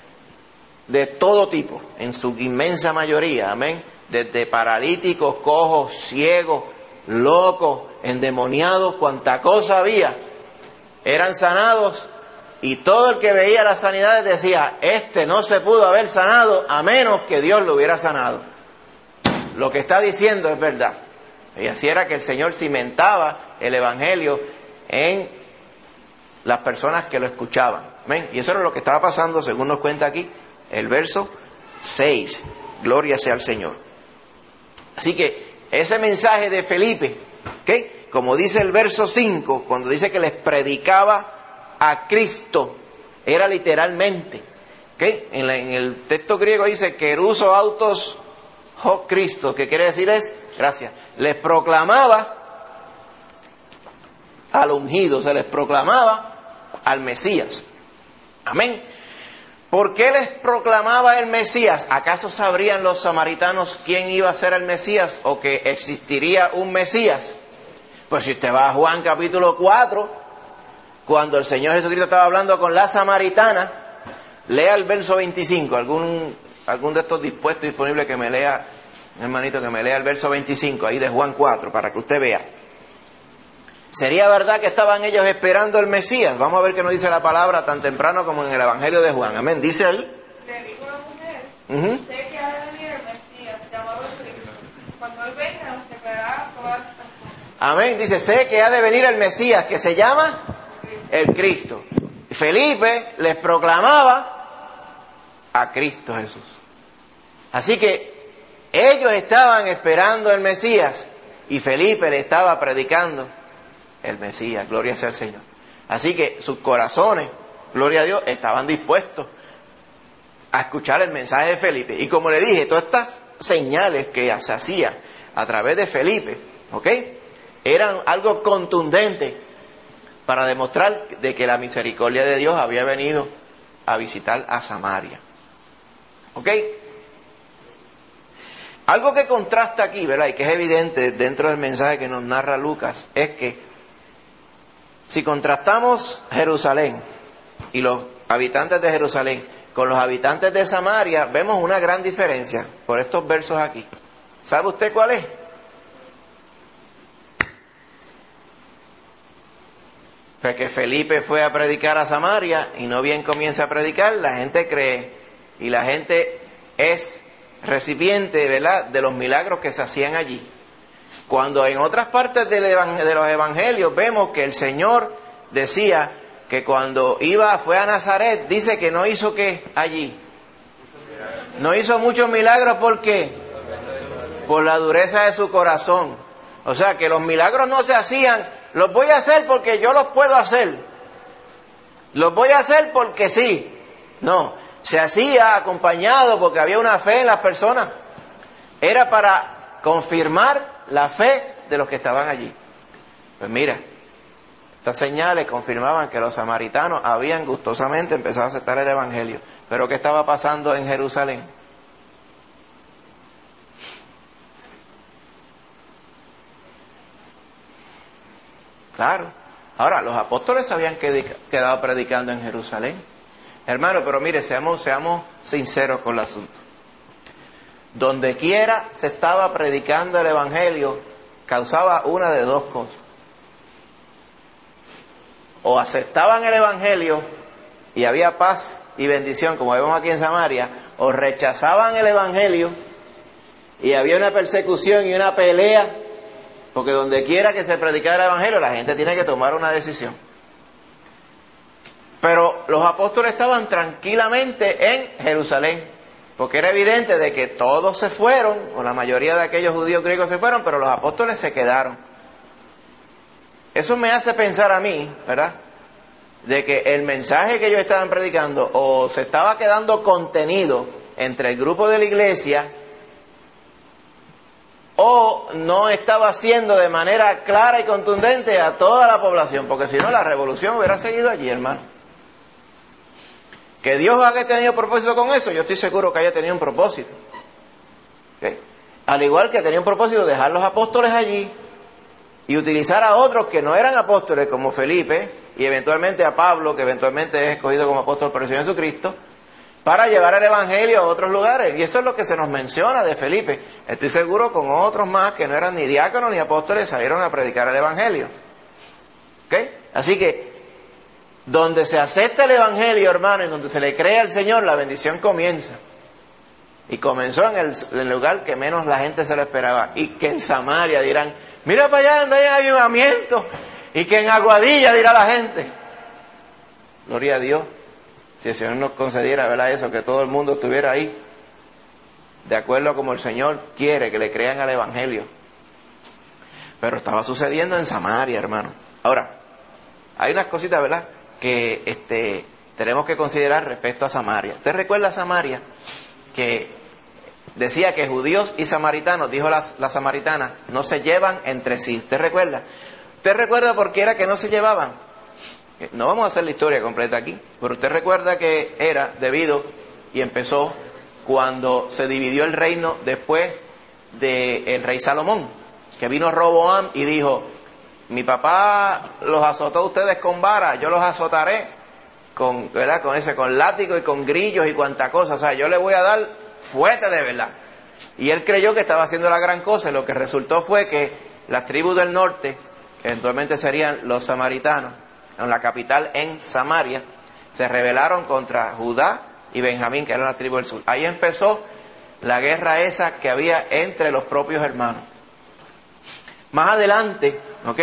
de todo tipo, en su inmensa mayoría, amén, desde paralíticos, cojos, ciegos, locos, endemoniados, cuanta cosa había, eran sanados Y todo el que veía las sanidades decía, este no se pudo haber sanado a menos que Dios lo hubiera sanado. Lo que está diciendo es verdad. Y así era que el Señor cimentaba el Evangelio en las personas que lo escuchaban. ¿Ven? Y eso era lo que estaba pasando, según nos cuenta aquí el verso seis. Gloria sea al Señor. Así que ese mensaje de Felipe, ¿okay? Como dice el verso cinco, cuando dice que les predicaba a Cristo, era literalmente, ¿okay? En, la, en el texto griego dice Keruso autos ho Cristo, que quiere decir es, gracias, les proclamaba al ungido, se les proclamaba al Mesías. Amén. ¿Por qué les proclamaba el Mesías? ¿Acaso sabrían los samaritanos quién iba a ser el Mesías o que existiría un Mesías? Pues si usted va a Juan capítulo cuatro, cuando el Señor Jesucristo estaba hablando con la samaritana, lea el verso veinticinco. Algún, algún de estos dispuestos disponibles que me lea, hermanito, que me lea el verso veinticinco ahí de Juan cuatro, para que usted vea. ¿Sería verdad que estaban ellos esperando el Mesías? Vamos a ver qué nos dice la palabra tan temprano como en el Evangelio de Juan. Amén. Dice él. Le dijo la mujer, Uh-huh. sé que ha de venir el Mesías, llamado Cristo. Cuando él venga, nos declarará todas estas cosas. Amén. Dice, sé que ha de venir el Mesías, que se llama el Cristo. Felipe les proclamaba a Cristo Jesús. Así que ellos estaban esperando el Mesías y Felipe le estaba predicando el Mesías, gloria sea al Señor. Así que sus corazones, gloria a Dios, estaban dispuestos a escuchar el mensaje de Felipe. Y como le dije, todas estas señales que se hacían a través de Felipe, ¿ok?, eran algo contundente para demostrar de que la misericordia de Dios había venido a visitar a Samaria. ¿Ok? Algo que contrasta aquí, ¿verdad?, y que es evidente dentro del mensaje que nos narra Lucas, es que si contrastamos Jerusalén y los habitantes de Jerusalén con los habitantes de Samaria, vemos una gran diferencia por estos versos aquí. ¿Sabe usted cuál es? Pues que Felipe fue a predicar a Samaria y no bien comienza a predicar, la gente cree y la gente es recipiente, ¿verdad?, de los milagros que se hacían allí. Cuando en otras partes de los evangelios vemos que el Señor decía que cuando iba, fue a Nazaret, dice que no hizo ¿qué allí? No hizo muchos milagros, ¿por qué? Por la dureza de su corazón. O sea que los milagros no se hacían, los voy a hacer porque yo los puedo hacer. Los voy a hacer porque sí. No, se hacía acompañado porque había una fe en las personas. Era para confirmar la fe de los que estaban allí. Pues mira, estas señales confirmaban que los samaritanos habían gustosamente empezado a aceptar el Evangelio. Pero ¿qué estaba pasando en Jerusalén? Claro. Ahora, los apóstoles habían quedado predicando en Jerusalén. Hermano, pero mire, seamos, seamos sinceros con el asunto. Donde quiera se estaba predicando el Evangelio, causaba una de dos cosas. O aceptaban el Evangelio y había paz y bendición, como vemos aquí en Samaria, o rechazaban el Evangelio y había una persecución y una pelea, porque donde quiera que se predicara el Evangelio, la gente tiene que tomar una decisión. Pero los apóstoles estaban tranquilamente en Jerusalén, porque era evidente de que todos se fueron, o la mayoría de aquellos judíos griegos se fueron, pero los apóstoles se quedaron. Eso me hace pensar a mí, ¿verdad?, de que el mensaje que ellos estaban predicando o se estaba quedando contenido entre el grupo de la iglesia, o no estaba haciendo de manera clara y contundente a toda la población, porque si no la revolución hubiera seguido allí, hermano. Que Dios haya tenido propósito con eso, yo estoy seguro que haya tenido un propósito. ¿Okay? Al igual que tenía un propósito dejar los apóstoles allí y utilizar a otros que no eran apóstoles, como Felipe, y eventualmente a Pablo, que eventualmente es escogido como apóstol por el Señor Jesucristo, para llevar el Evangelio a otros lugares. Y eso es lo que se nos menciona de Felipe. Estoy seguro con otros más que no eran ni diáconos ni apóstoles, salieron a predicar el Evangelio. ¿Okay? Así que Donde se acepta el Evangelio, hermano, y donde se le cree al Señor, la bendición comienza. Y comenzó en el, en el lugar que menos la gente se lo esperaba. Y que en Samaria dirán, mira para allá donde hay avivamiento. Y que en Aguadilla dirá la gente. Gloria a Dios. Si el Señor nos concediera, ¿verdad? Eso, que todo el mundo estuviera ahí. De acuerdo a como el Señor quiere que le crean al Evangelio. Pero estaba sucediendo en Samaria, hermano. Ahora, hay unas cositas, ¿verdad?, que este, tenemos que considerar respecto a Samaria. ¿Usted recuerda a Samaria? Que decía que judíos y samaritanos, dijo la, la samaritana, no se llevan entre sí. ¿Usted recuerda? ¿Usted recuerda por qué era que no se llevaban? No vamos a hacer la historia completa aquí, pero usted recuerda que era debido, y empezó cuando se dividió el reino después del rey Salomón, que vino Roboam y dijo, mi papá los azotó a ustedes con vara, yo los azotaré con, ¿verdad?, con ese, con látigo y con grillos y cuanta cosa, o sea, yo le voy a dar fuerte de verdad. Y él creyó que estaba haciendo la gran cosa, y lo que resultó fue que las tribus del norte, que eventualmente serían los samaritanos, en la capital en Samaria, se rebelaron contra Judá y Benjamín, que eran la tribu del sur. Ahí empezó la guerra esa que había entre los propios hermanos. Más adelante, ¿ok?,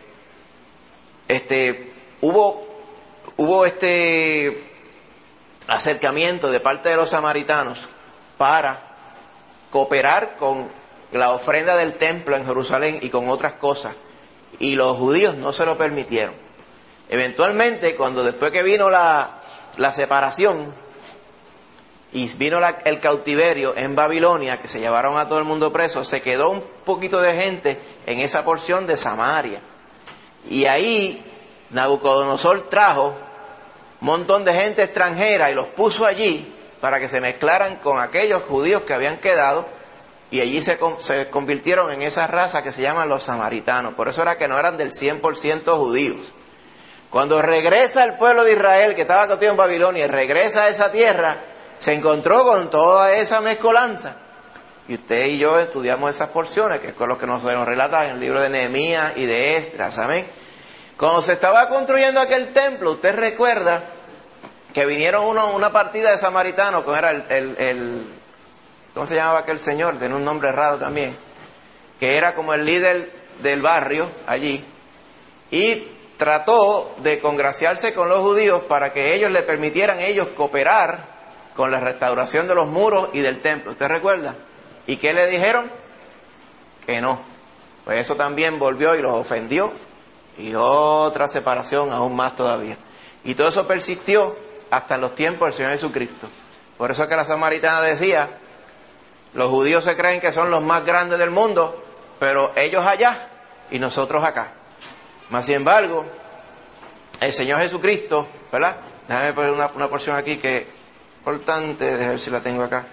este, hubo, hubo este acercamiento de parte de los samaritanos para cooperar con la ofrenda del templo en Jerusalén y con otras cosas, y los judíos no se lo permitieron. Eventualmente, cuando después que vino la, la separación y vino la, el cautiverio en Babilonia, que se llevaron a todo el mundo preso, se quedó un poquito de gente en esa porción de Samaria. Y ahí Nabucodonosor trajo un montón de gente extranjera y los puso allí para que se mezclaran con aquellos judíos que habían quedado, y allí se, se convirtieron en esa raza que se llaman los samaritanos. Por eso era que no eran del cien por ciento judíos. Cuando regresa el pueblo de Israel, que estaba cautivo en Babilonia, y regresa a esa tierra, se encontró con toda esa mezcolanza. Y usted y yo estudiamos esas porciones, que es con lo que nos, nos relatan en el libro de Nehemías y de Esdras, ¿amén? Cuando se estaba construyendo aquel templo, usted recuerda que vinieron uno, una partida de samaritanos, que era el, el, el, ¿cómo se llamaba aquel señor? Tiene un nombre raro también, que era como el líder del barrio allí, y trató de congraciarse con los judíos para que ellos le permitieran a ellos cooperar con la restauración de los muros y del templo. ¿Usted recuerda? ¿Y qué le dijeron? Que no. Pues eso también volvió y los ofendió, y otra separación aún más todavía. Y todo eso persistió hasta en los tiempos del Señor Jesucristo. Por eso es que la samaritana decía, los judíos se creen que son los más grandes del mundo, pero ellos allá y nosotros acá. Mas sin embargo, el Señor Jesucristo, ¿verdad? Déjame poner una, una porción aquí que es importante, déjame ver si la tengo acá.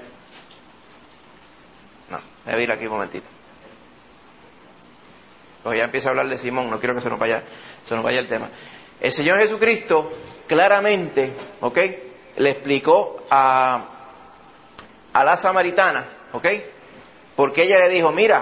No, déjame ir aquí un momentito. Pues ya empieza a hablar de Simón, no quiero que se nos vaya, se nos vaya el tema. El Señor Jesucristo claramente, ¿ok?, le explicó a, a la samaritana, ¿ok?, porque ella le dijo, mira,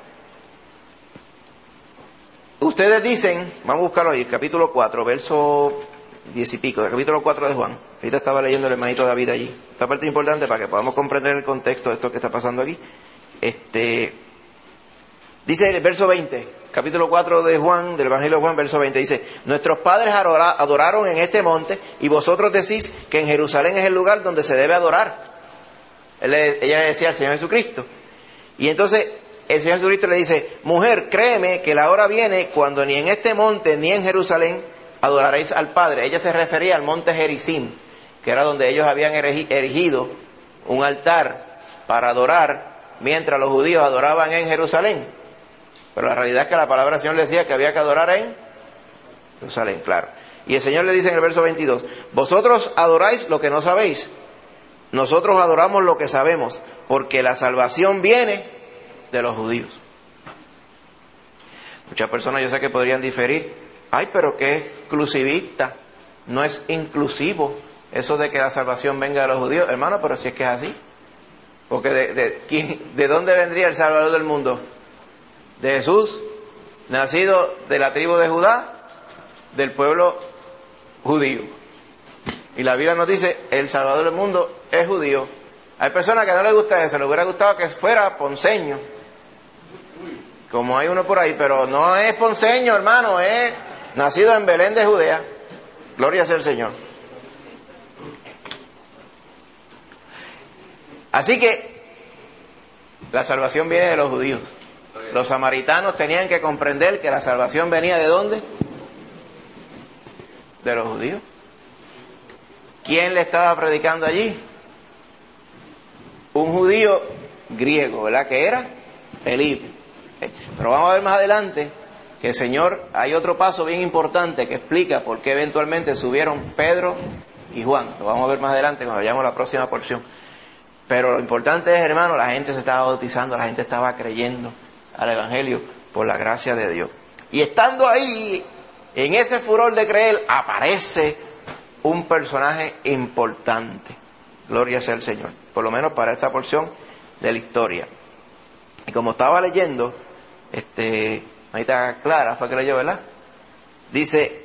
ustedes dicen, vamos a buscarlo ahí, capítulo cuatro, verso diez y pico, del capítulo cuatro de Juan. Ahorita estaba leyendo el hermanito David allí. Esta parte es importante para que podamos comprender el contexto de esto que está pasando aquí. Este, dice el verso veinte, capítulo cuatro de Juan, del Evangelio de Juan, verso veinte, dice, nuestros padres adoraron en este monte, y vosotros decís que en Jerusalén es el lugar donde se debe adorar. Él, ella le decía al Señor Jesucristo. Y entonces el Señor Jesucristo le dice, mujer, créeme que la hora viene cuando ni en este monte ni en Jerusalén adoraréis al Padre. Ella se refería al monte Gerizim, que era donde ellos habían erigido un altar para adorar, mientras los judíos adoraban en Jerusalén. Pero la realidad es que la palabra del Señor le decía que había que adorar en Jerusalén, claro. Y el Señor le dice en el verso veintidós, vosotros adoráis lo que no sabéis, nosotros adoramos lo que sabemos, porque la salvación viene de los judíos. Muchas personas yo sé que podrían diferir, ay, pero qué exclusivista, no es inclusivo eso de que la salvación venga de los judíos. Hermano, pero si es que es así, porque de, de, ¿quién, ¿de dónde vendría el Salvador del mundo? De Jesús, nacido de la tribu de Judá, del pueblo judío. Y la Biblia nos dice, el Salvador del mundo es judío. Hay personas que no les gusta eso, les hubiera gustado que fuera ponceño, como hay uno por ahí, pero no es ponceño, hermano, es nacido en Belén de Judea. Gloria sea el Señor. Así que la salvación viene de los judíos. Los samaritanos tenían que comprender que la salvación venía ¿de dónde? De los judíos. ¿Quién le estaba predicando allí? Un judío griego, ¿verdad? Que era Felipe. Pero vamos a ver más adelante que el Señor, hay otro paso bien importante que explica por qué eventualmente subieron Pedro y Juan. Lo vamos a ver más adelante cuando vayamos a la próxima porción. Pero lo importante es, hermano, la gente se estaba bautizando, la gente estaba creyendo al Evangelio por la gracia de Dios. Y estando ahí, en ese furor de creer, aparece un personaje importante. Gloria sea el Señor. Por lo menos para esta porción de la historia. Y como estaba leyendo, este, ahí está Clara, fue que leyó, ¿verdad? Dice,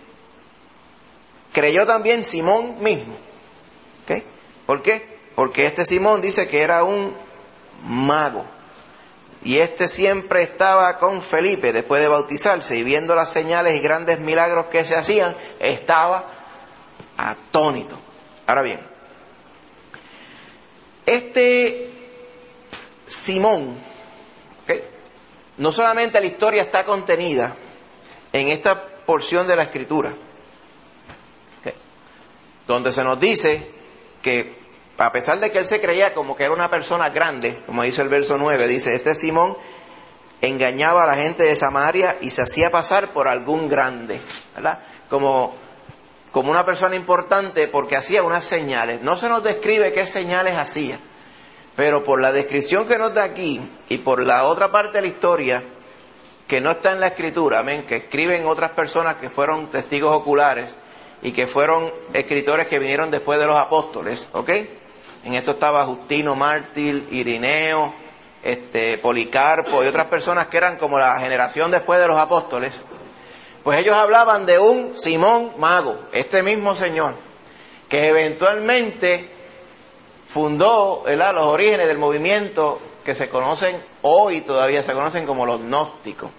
creyó también Simón mismo. ¿Ok? ¿Por qué? Porque este Simón dice que era un mago. Y este siempre estaba con Felipe después de bautizarse, y viendo las señales y grandes milagros que se hacían, estaba atónito. Ahora bien, este Simón, ¿okay? No solamente la historia está contenida en esta porción de la Escritura, ¿okay? Donde se nos dice que a pesar de que él se creía como que era una persona grande, como dice el verso nueve, dice, este Simón engañaba a la gente de Samaria y se hacía pasar por algún grande, ¿verdad? Como, como una persona importante porque hacía unas señales. No se nos describe qué señales hacía, pero por la descripción que nos da aquí y por la otra parte de la historia que no está en la Escritura, amén, que escriben otras personas que fueron testigos oculares y que fueron escritores que vinieron después de los apóstoles, ¿ok? En esto estaba Justino Mártir, Irineo, este, Policarpo y otras personas que eran como la generación después de los apóstoles. Pues ellos hablaban de un Simón mago, este mismo señor, que eventualmente fundó, ¿verdad?, los orígenes del movimiento que se conocen hoy, todavía se conocen como los gnósticos.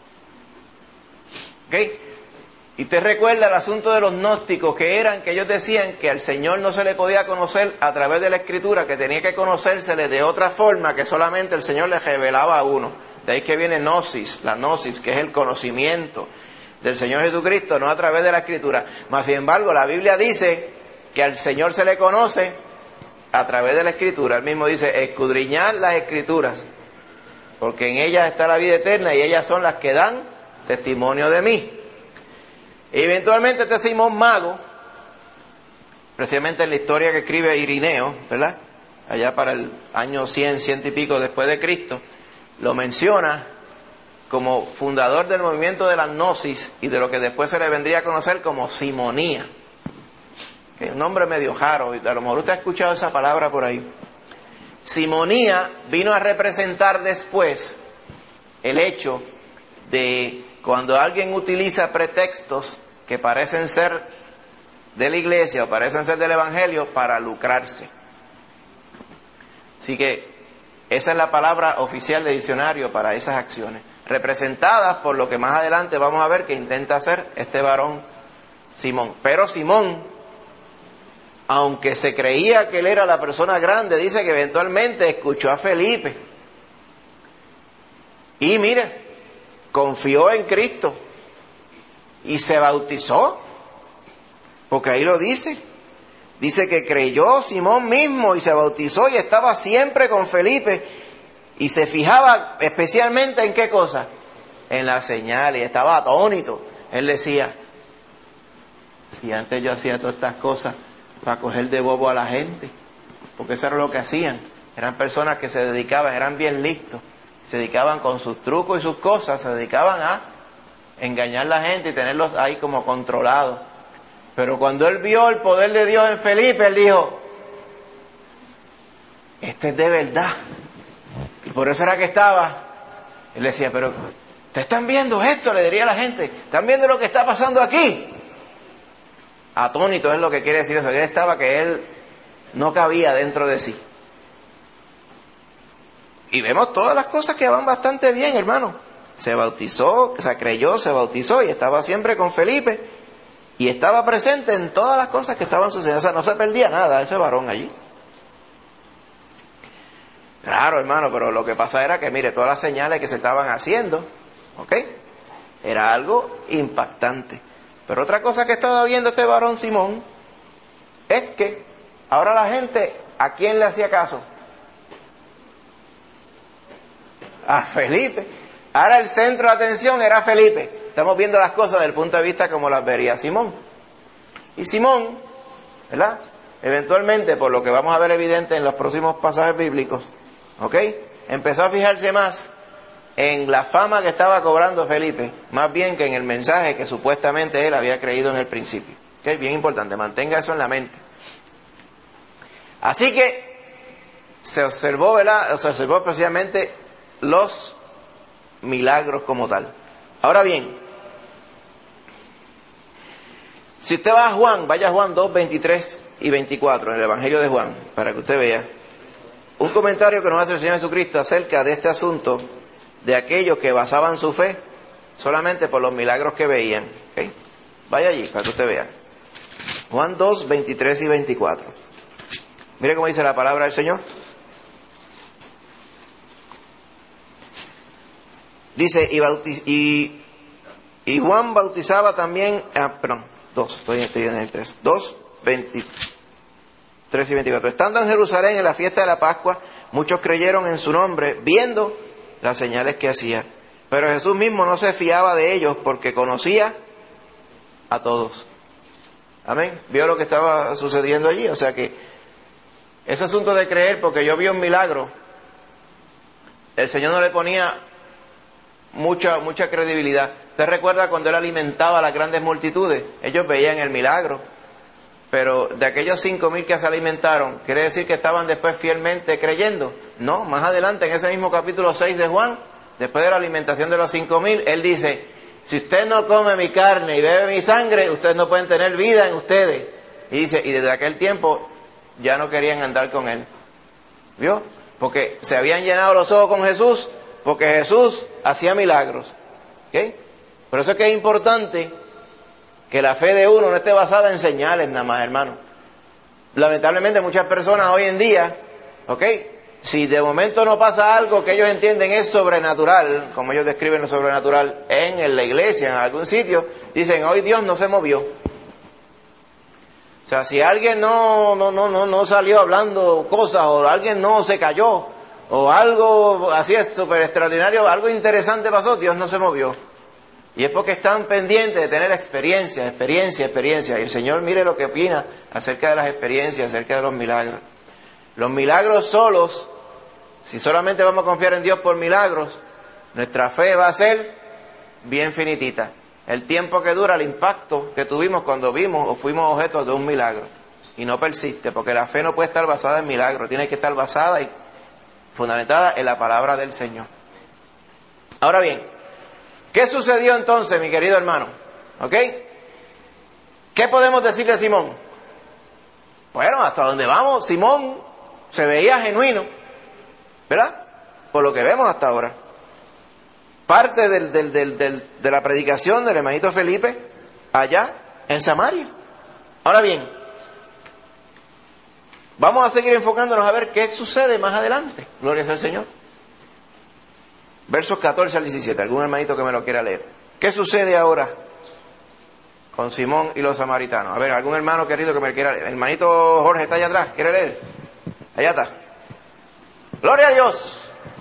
¿Ok? Y te recuerda el asunto de los gnósticos, que eran que ellos decían que al Señor no se le podía conocer a través de la Escritura, que tenía que conocérsele de otra forma, que solamente el Señor le revelaba a uno. De ahí que viene gnosis, la gnosis, que es el conocimiento del Señor Jesucristo, no a través de la Escritura. Mas sin embargo, la Biblia dice que al Señor se le conoce a través de la Escritura. Él mismo dice, escudriñad las Escrituras, porque en ellas está la vida eterna y ellas son las que dan testimonio de mí. Y eventualmente este Simón mago, precisamente en la historia que escribe Irineo, ¿verdad?, allá para el año cien, ciento y pico después de Cristo, lo menciona como fundador del movimiento de la gnosis y de lo que después se le vendría a conocer como simonía. Que es un nombre medio raro, a lo mejor usted ha escuchado esa palabra por ahí. Simonía vino a representar después el hecho de cuando alguien utiliza pretextos que parecen ser de la iglesia o parecen ser del evangelio para lucrarse. Así que esa es la palabra oficial de diccionario para esas acciones, representadas por lo que más adelante vamos a ver que intenta hacer este varón Simón. Pero Simón, aunque se creía que él era la persona grande, dice que eventualmente escuchó a Felipe y mire, confió en Cristo y se bautizó, porque ahí lo dice. Dice que creyó Simón mismo y se bautizó y estaba siempre con Felipe y se fijaba especialmente en qué cosa, en las señales, y estaba atónito. Él decía, si antes yo hacía todas estas cosas para coger de bobo a la gente, porque eso era lo que hacían, eran personas que se dedicaban, eran bien listos, se dedicaban con sus trucos y sus cosas, se dedicaban a engañar a la gente y tenerlos ahí como controlados. Pero cuando él vio el poder de Dios en Felipe, él dijo, este es de verdad. Y por eso era que estaba, él decía, pero ¿te están viendo esto? Le diría a la gente, ¿están viendo lo que está pasando aquí? atónito es lo que quiere decir eso. Él estaba que él no cabía dentro de sí. Y vemos todas las cosas que van bastante bien, hermano. Se bautizó, o sea, creyó, se bautizó y estaba siempre con Felipe. Y estaba presente en todas las cosas que estaban sucediendo. O sea, no se perdía nada ese varón allí. Claro, hermano, pero lo que pasa era que, mire, todas las señales que se estaban haciendo, ¿ok? Era algo impactante. Pero otra cosa que estaba viendo este varón Simón es que ahora la gente, ¿a quién le hacía caso? A Felipe. Ahora el centro de atención era Felipe. Estamos viendo las cosas desde el punto de vista como las vería Simón. Y Simón, ¿verdad? Eventualmente, por lo que vamos a ver evidente en los próximos pasajes bíblicos, ¿ok? Empezó a fijarse más en la fama que estaba cobrando Felipe, más bien que en el mensaje que supuestamente él había creído en el principio. ¿Ok? Bien importante, mantenga eso en la mente. Así que se observó, ¿verdad? Se observó precisamente los milagros como tal. Ahora bien, si usted va a Juan, vaya a Juan dos, veintitrés y veinticuatro, en el Evangelio de Juan, para que usted vea un comentario que nos hace el Señor Jesucristo acerca de este asunto de aquellos que basaban su fe solamente por los milagros que veían. ¿Okay? Vaya allí para que usted vea. Juan dos, veintitrés y veinticuatro. Mire cómo dice la palabra del Señor. Dice, y, bautiz, y, y Juan bautizaba también, ah, perdón, dos, estoy, estoy en el tres, dos, veintitrés y veinticuatro. Estando en Jerusalén en la fiesta de la Pascua, muchos creyeron en su nombre, viendo las señales que hacía. Pero Jesús mismo no se fiaba de ellos porque conocía a todos. Amén. ¿Vio lo que estaba sucediendo allí? O sea que ese asunto de creer porque yo vi un milagro, el Señor no le ponía mucha mucha credibilidad. ¿Usted recuerda cuando Él alimentaba a las grandes multitudes? Ellos veían el milagro, pero de aquellos cinco mil que se alimentaron, ¿quiere decir que estaban después fielmente creyendo? No, más adelante en ese mismo capítulo seis de Juan, después de la alimentación de los cinco mil, Él dice, si usted no come mi carne y bebe mi sangre, ustedes no pueden tener vida en ustedes. Y dice, y desde aquel tiempo ya no querían andar con Él. ¿Vio? Porque se habían llenado los ojos con Jesús, porque Jesús hacía milagros. ¿Ok? Por eso es que es importante que la fe de uno no esté basada en señales nada más, hermano. Lamentablemente muchas personas hoy en día, ¿ok? Si de momento no pasa algo que ellos entienden es sobrenatural, como ellos describen lo sobrenatural en la iglesia, en algún sitio, dicen, hoy Dios no se movió. O sea, si alguien no, no, no, no, no salió hablando cosas, o alguien no se cayó, o algo así es súper extraordinario, algo interesante pasó, Dios no se movió. Y es porque están pendientes de tener experiencia, experiencia, experiencia. Y el Señor mire lo que opina acerca de las experiencias, acerca de los milagros. Los milagros solos, si solamente vamos a confiar en Dios por milagros, nuestra fe va a ser bien finitita. El tiempo que dura, el impacto que tuvimos cuando vimos o fuimos objetos de un milagro. Y no persiste, porque la fe no puede estar basada en milagros, tiene que estar basada y fundamentada en la palabra del Señor. Ahora bien, ¿qué sucedió entonces, mi querido hermano? ¿Ok? ¿Qué podemos decirle a Simón? Bueno, hasta donde vamos, Simón se veía genuino, ¿verdad? Por lo que vemos hasta ahora. Parte del, del, del, del, de la predicación del hermanito Felipe allá en Samaria. Ahora bien, vamos a seguir enfocándonos a ver qué sucede más adelante. Gloria sea al Señor. Versos catorce al diecisiete. Algún hermanito que me lo quiera leer. ¿Qué sucede ahora con Simón y los samaritanos? A ver, algún hermano querido que me quiera leer. El hermanito Jorge está allá atrás. ¿Quiere leer? Allá está. Gloria a Dios.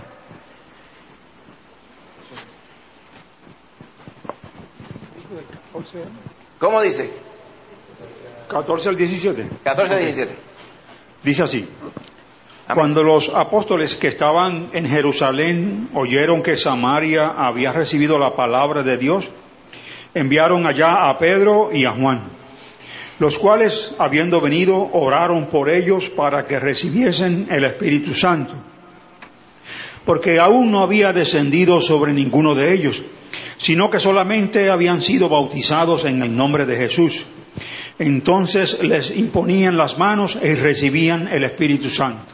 ¿Cómo dice? catorce al diecisiete. catorce al diecisiete. Dice así. Amén. Cuando los apóstoles que estaban en Jerusalén oyeron que Samaria había recibido la palabra de Dios, enviaron allá a Pedro y a Juan, los cuales, habiendo venido, oraron por ellos para que recibiesen el Espíritu Santo, porque aún no había descendido sobre ninguno de ellos, sino que solamente habían sido bautizados en el nombre de Jesús. Entonces les imponían las manos y recibían el Espíritu Santo.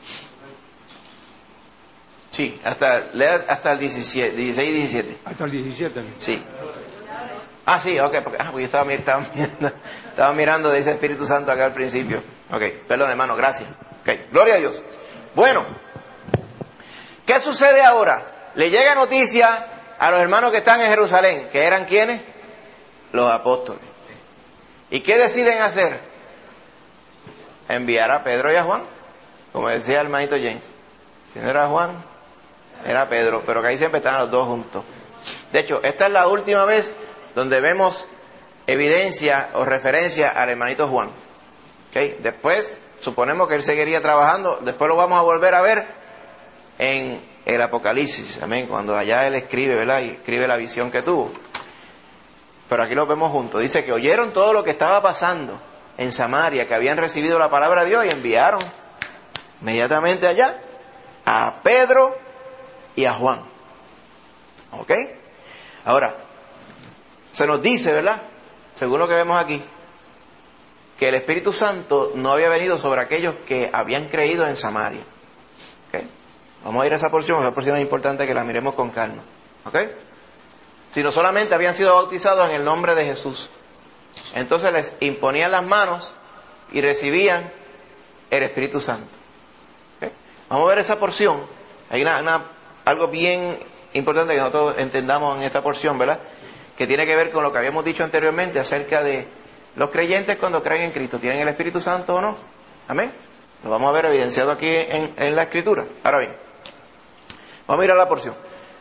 Sí, hasta, lea hasta el diecisiete, dieciséis y diecisiete. Hasta el diecisiete. Sí. Ah, sí, ok, porque, ah, porque yo estaba, estaba mirando, estaba mirando de ese Espíritu Santo acá al principio. Ok, perdón hermano, gracias. Ok, gloria a Dios. Bueno, ¿qué sucede ahora? Le llega noticia a los hermanos que están en Jerusalén, que eran ¿quiénes? Los apóstoles. ¿Y qué deciden hacer? Enviar a Pedro y a Juan, como decía el hermanito James. Si no era Juan, era Pedro, pero que ahí siempre estaban los dos juntos. De hecho, esta es la última vez donde vemos evidencia o referencia al hermanito Juan. ¿Okay? Después, suponemos que él seguiría trabajando, después lo vamos a volver a ver en el Apocalipsis, amén, cuando allá él escribe, ¿verdad? Y escribe la visión que tuvo. Pero aquí lo vemos juntos. Dice que oyeron todo lo que estaba pasando en Samaria, que habían recibido la palabra de Dios y enviaron inmediatamente allá a Pedro y a Juan. ¿Ok? Ahora, se nos dice, ¿verdad? Según lo que vemos aquí, que el Espíritu Santo no había venido sobre aquellos que habían creído en Samaria. ¿Ok? Vamos a ir a esa porción, esa porción es importante que la miremos con calma. ¿Ok? Sino solamente habían sido bautizados en el nombre de Jesús. Entonces les imponían las manos y recibían el Espíritu Santo. ¿Ok? Vamos a ver esa porción. Hay una, una, algo bien importante que nosotros entendamos en esta porción, ¿verdad? Que tiene que ver con lo que habíamos dicho anteriormente acerca de los creyentes cuando creen en Cristo. ¿Tienen el Espíritu Santo o no? Amén. Lo vamos a ver evidenciado aquí en, en la Escritura. Ahora bien, vamos a mirar la porción.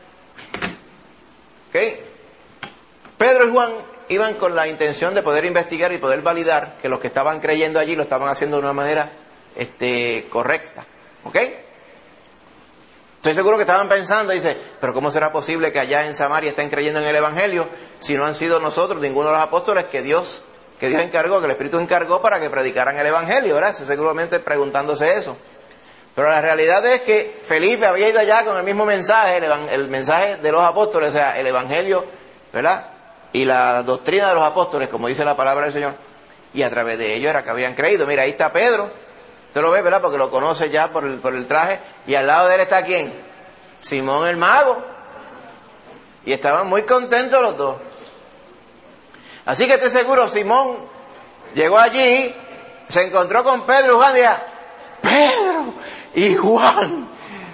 ¿Ok? Pedro y Juan iban con la intención de poder investigar y poder validar que los que estaban creyendo allí lo estaban haciendo de una manera este, correcta. ¿Ok? Estoy seguro que estaban pensando, dice, pero ¿cómo será posible que allá en Samaria estén creyendo en el Evangelio si no han sido nosotros, ninguno de los apóstoles que Dios, que Dios encargó, que el Espíritu encargó para que predicaran el Evangelio, ¿verdad? Seguramente preguntándose eso. Pero la realidad es que Felipe había ido allá con el mismo mensaje, el, el mensaje de los apóstoles, o sea, el Evangelio, ¿verdad? Y la doctrina de los apóstoles, como dice la palabra del Señor, y a través de ellos era que habían creído. Mira, ahí está Pedro, usted lo ve, ¿verdad? Porque lo conoce ya por el, por el traje, y al lado de él está ¿quién? Simón el mago. Y estaban muy contentos los dos. Así que estoy seguro, Simón llegó allí, se encontró con Pedro y Juan y decía, Pedro y Juan.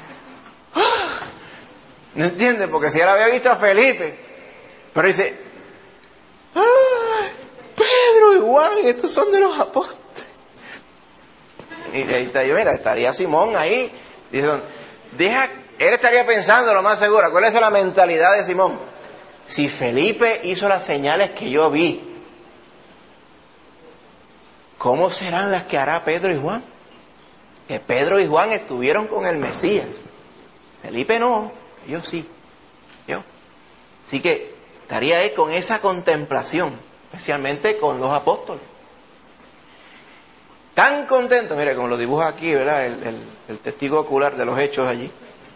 ¿No entiendes? Porque si él había visto a Felipe, pero dice, ¡ay! Pedro y Juan, estos son de los apóstoles. Y ahí está yo, mira, estaría Simón ahí. Dice, deja, él estaría pensando lo más seguro. ¿Cuál es la mentalidad de Simón? Si Felipe hizo las señales que yo vi, ¿cómo serán las que hará Pedro y Juan? Que Pedro y Juan estuvieron con el Mesías. Felipe no, ellos sí. ¿Yo? Así que estaría ahí con esa contemplación, especialmente con los apóstoles. Tan contentos, mire, como lo dibuja aquí, ¿verdad? El, el, el testigo ocular de los hechos allí.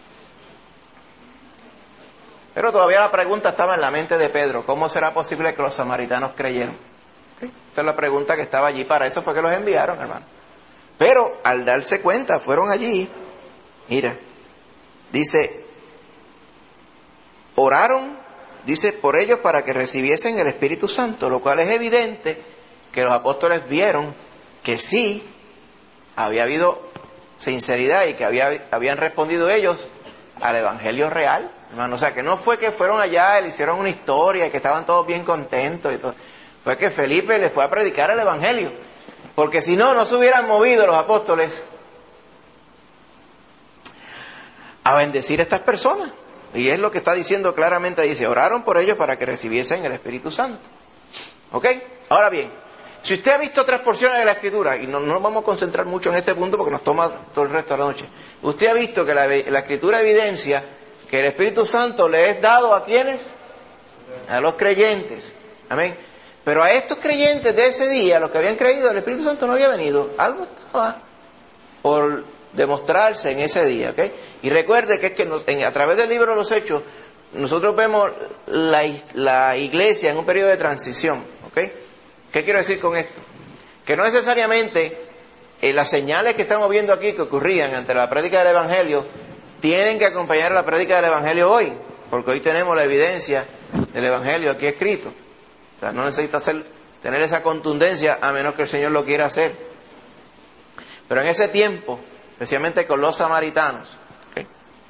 Pero todavía la pregunta estaba en la mente de Pedro. ¿Cómo será posible que los samaritanos creyeron? ¿Okay? Esa es la pregunta que estaba allí. Para eso fue que los enviaron, hermano. Pero al darse cuenta, fueron allí. Mira, dice, oraron, dice, por ellos para que recibiesen el Espíritu Santo, lo cual es evidente que los apóstoles vieron que sí había habido sinceridad y que había, habían respondido ellos al Evangelio real, hermano. O sea, que no fue que fueron allá, le hicieron una historia y que estaban todos bien contentos y todo. Fue que Felipe les fue a predicar el Evangelio. Porque si no, no se hubieran movido los apóstoles a bendecir a estas personas. Y es lo que está diciendo claramente, dice, oraron por ellos para que recibiesen el Espíritu Santo. ¿Ok? Ahora bien, si usted ha visto otras porciones de la Escritura, y no, no nos vamos a concentrar mucho en este punto porque nos toma todo el resto de la noche, usted ha visto que la, la Escritura evidencia que el Espíritu Santo le es dado ¿a quiénes? A los creyentes. Amén. Pero a estos creyentes de ese día, los que habían creído, el Espíritu Santo no había venido. Algo estaba por demostrarse en ese día, ¿ok? Y recuerde que es que nos, en, a través del libro de los Hechos, nosotros vemos la, la iglesia en un periodo de transición, ¿ok? ¿Qué quiero decir con esto? Que no necesariamente eh, las señales que estamos viendo aquí que ocurrían ante la prédica del Evangelio tienen que acompañar a la prédica del Evangelio hoy, porque hoy tenemos la evidencia del Evangelio aquí escrito. O sea, no necesita hacer, tener esa contundencia a menos que el Señor lo quiera hacer. Pero en ese tiempo, especialmente con los samaritanos, ¿okay?,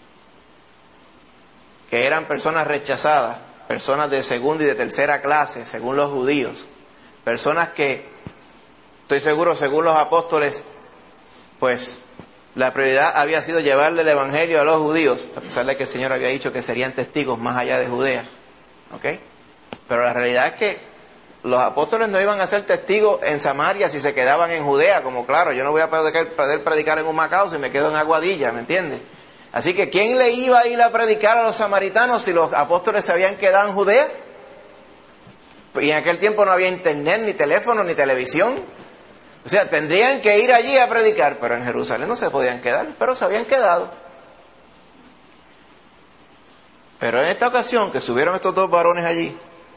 que eran personas rechazadas, personas de segunda y de tercera clase, según los judíos, personas que, estoy seguro, según los apóstoles, pues la prioridad había sido llevarle el Evangelio a los judíos, a pesar de que el Señor había dicho que serían testigos más allá de Judea. ¿Ok? Pero la realidad es que los apóstoles no iban a ser testigos en Samaria si se quedaban en Judea, como claro, yo no voy a poder, poder predicar en un Macao si me quedo en Aguadilla, ¿me entiendes? Así que ¿quién le iba a ir a predicar a los samaritanos si los apóstoles se habían quedado en Judea? Y en aquel tiempo no había internet, ni teléfono, ni televisión. O sea, tendrían que ir allí a predicar, pero en Jerusalén no se podían quedar, pero se habían quedado. Pero en esta ocasión que subieron estos dos varones allí,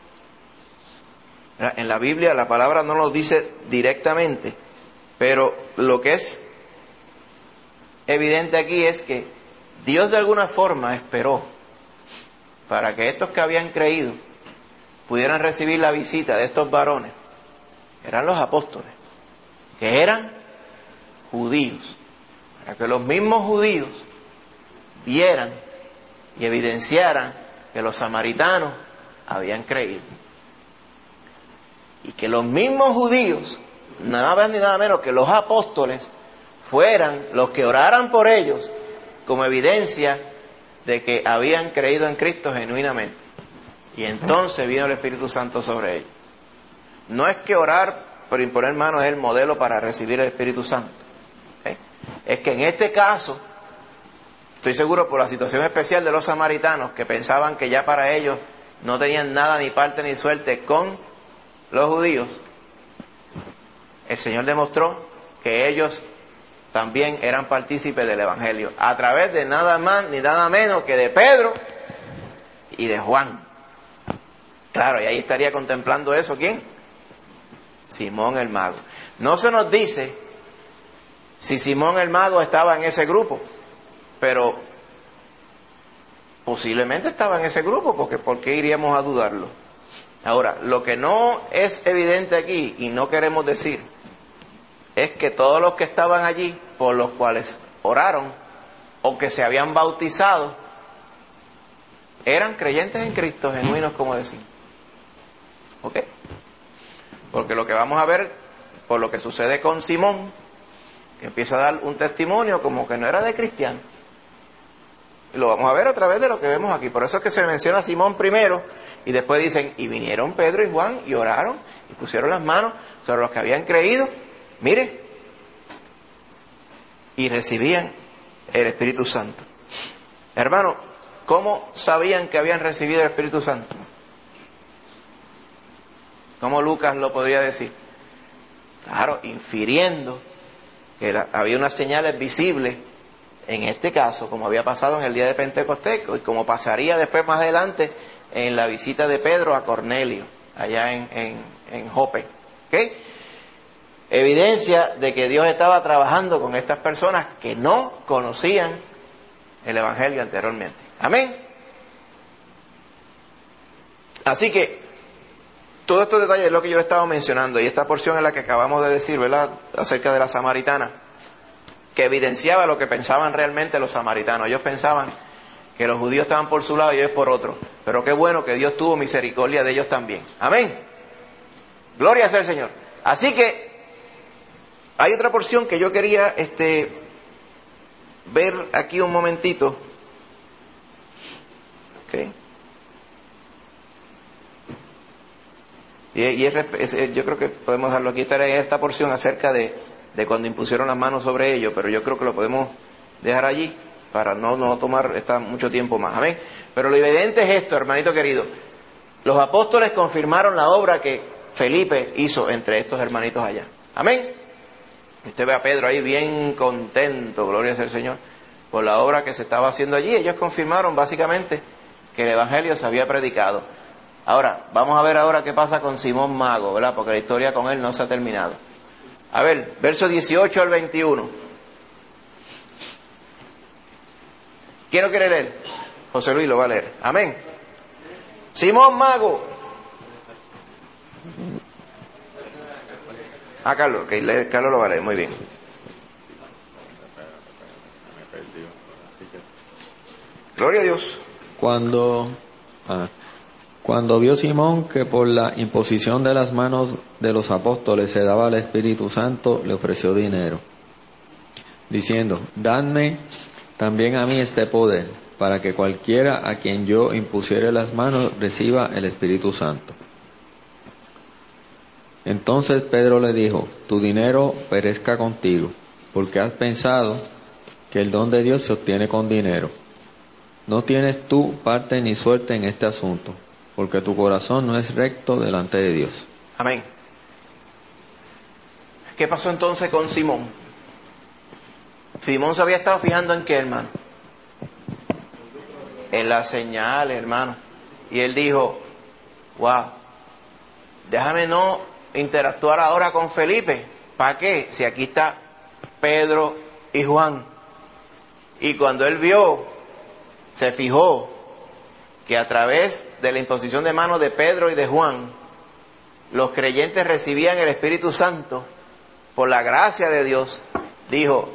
en la Biblia la palabra no lo dice directamente, pero lo que es evidente aquí es que Dios de alguna forma esperó para que estos que habían creído pudieran recibir la visita de estos varones. Eran los apóstoles, que eran judíos, para que los mismos judíos vieran y evidenciaran que los samaritanos habían creído. Y que los mismos judíos, nada más ni nada menos que los apóstoles, fueran los que oraran por ellos como evidencia de que habían creído en Cristo genuinamente. Y entonces vino el Espíritu Santo sobre ellos. No es que orar por imponer manos es el modelo para recibir el Espíritu Santo. ¿Okay? Es que en este caso, estoy seguro por la situación especial de los samaritanos, que pensaban que ya para ellos no tenían nada, ni parte ni suerte con los judíos, el Señor demostró que ellos también eran partícipes del Evangelio, a través de nada más ni nada menos que de Pedro y de Juan. Claro, y ahí estaría contemplando eso, ¿quién? Simón el mago. No se nos dice si Simón el mago estaba en ese grupo, pero posiblemente estaba en ese grupo, porque ¿por qué iríamos a dudarlo? Ahora, lo que no es evidente aquí, y no queremos decir, es que todos los que estaban allí, por los cuales oraron, o que se habían bautizado, eran creyentes en Cristo, genuinos, como decimos. ¿Ok? Porque lo que vamos a ver, por lo que sucede con Simón, que empieza a dar un testimonio como que no era de cristiano. Y lo vamos a ver a través de lo que vemos aquí. Por eso es que se menciona a Simón primero, y después dicen, y vinieron Pedro y Juan, y oraron, y pusieron las manos sobre los que habían creído, mire, y recibían el Espíritu Santo. Hermano, ¿cómo sabían que habían recibido el Espíritu Santo? ¿Cómo Lucas lo podría decir? Claro, infiriendo que la, había unas señales visibles, en este caso, como había pasado en el día de Pentecostés, y como pasaría después más adelante en la visita de Pedro a Cornelio, allá en, en, en Jope. ¿Okay? Evidencia de que Dios estaba trabajando con estas personas que no conocían el Evangelio anteriormente. Amén. Así que todos estos detalles es lo que yo he estado mencionando, y esta porción es la que acabamos de decir, ¿verdad?, acerca de la samaritana, que evidenciaba lo que pensaban realmente los samaritanos. Ellos pensaban que los judíos estaban por su lado y ellos por otro, pero qué bueno que Dios tuvo misericordia de ellos también. Amén. Gloria sea al Señor. Así que hay otra porción que yo quería este ver aquí un momentito. Okay. Y, y es, es, yo creo que podemos dejarlo aquí. Esta, esta porción acerca de, de cuando impusieron las manos sobre ellos, pero yo creo que lo podemos dejar allí para no, no tomar esta, mucho tiempo más. Amén. Pero lo evidente es esto, hermanito querido. Los apóstoles confirmaron la obra que Felipe hizo entre estos hermanitos allá. Amén. Usted ve a Pedro ahí bien contento, gloria sea al Señor, por la obra que se estaba haciendo allí. Ellos confirmaron básicamente que el Evangelio se había predicado. Ahora, vamos a ver ahora qué pasa con Simón Mago, ¿verdad? Porque la historia con él no se ha terminado. A ver, versos dieciocho al veintiuno. ¿Quién lo quiere leer? José Luis lo va a leer. Amén. Simón Mago. Ah, Carlos, ok, lee, Carlos lo va a leer, muy bien. Gloria a Dios. Cuando, ah, cuando vio Simón que por la imposición de las manos de los apóstoles se daba el Espíritu Santo, le ofreció dinero, diciendo: dadme también a mí este poder, para que cualquiera a quien yo impusiere las manos reciba el Espíritu Santo. Entonces Pedro le dijo: tu dinero perezca contigo, porque has pensado que el don de Dios se obtiene con dinero. No tienes tú parte ni suerte en este asunto, porque tu corazón no es recto delante de Dios. Amén. ¿Qué pasó entonces con Simón? Simón se había estado fijando en qué, hermano. En las señales, hermano. Y él dijo: wow, déjame no interactuar ahora con Felipe. ¿Para qué? Si aquí está Pedro y Juan. Y cuando él vio, se fijó que a través de la imposición de manos de Pedro y de Juan, los creyentes recibían el Espíritu Santo por la gracia de Dios, dijo: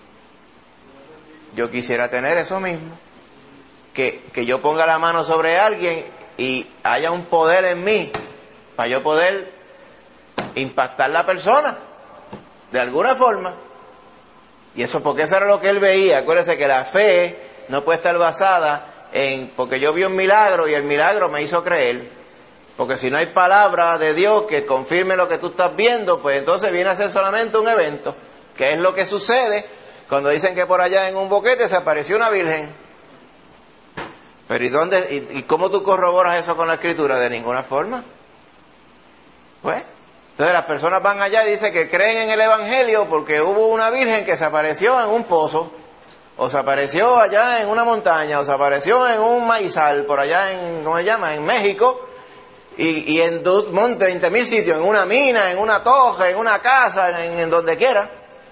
yo quisiera tener eso mismo, que, que yo ponga la mano sobre alguien y haya un poder en mí para yo poder impactar la persona de alguna forma. Y eso porque eso era lo que él veía. Acuérdese que la fe no puede estar basada en porque yo vi un milagro y el milagro me hizo creer, porque si no hay palabra de Dios que confirme lo que tú estás viendo, pues entonces viene a ser solamente un evento, que es lo que sucede cuando dicen que por allá en un boquete se apareció una virgen. Pero ¿y dónde y, y cómo tú corroboras eso con la Escritura? De ninguna forma. Pues entonces las personas van allá y dicen que creen en el Evangelio porque hubo una virgen que se apareció en un pozo, o se apareció allá en una montaña, o se apareció en un maizal por allá en, ¿cómo se llama?, en México, y, y en monte, veinte mil sitios, en una mina, en una toja, en una casa, en, en donde quiera.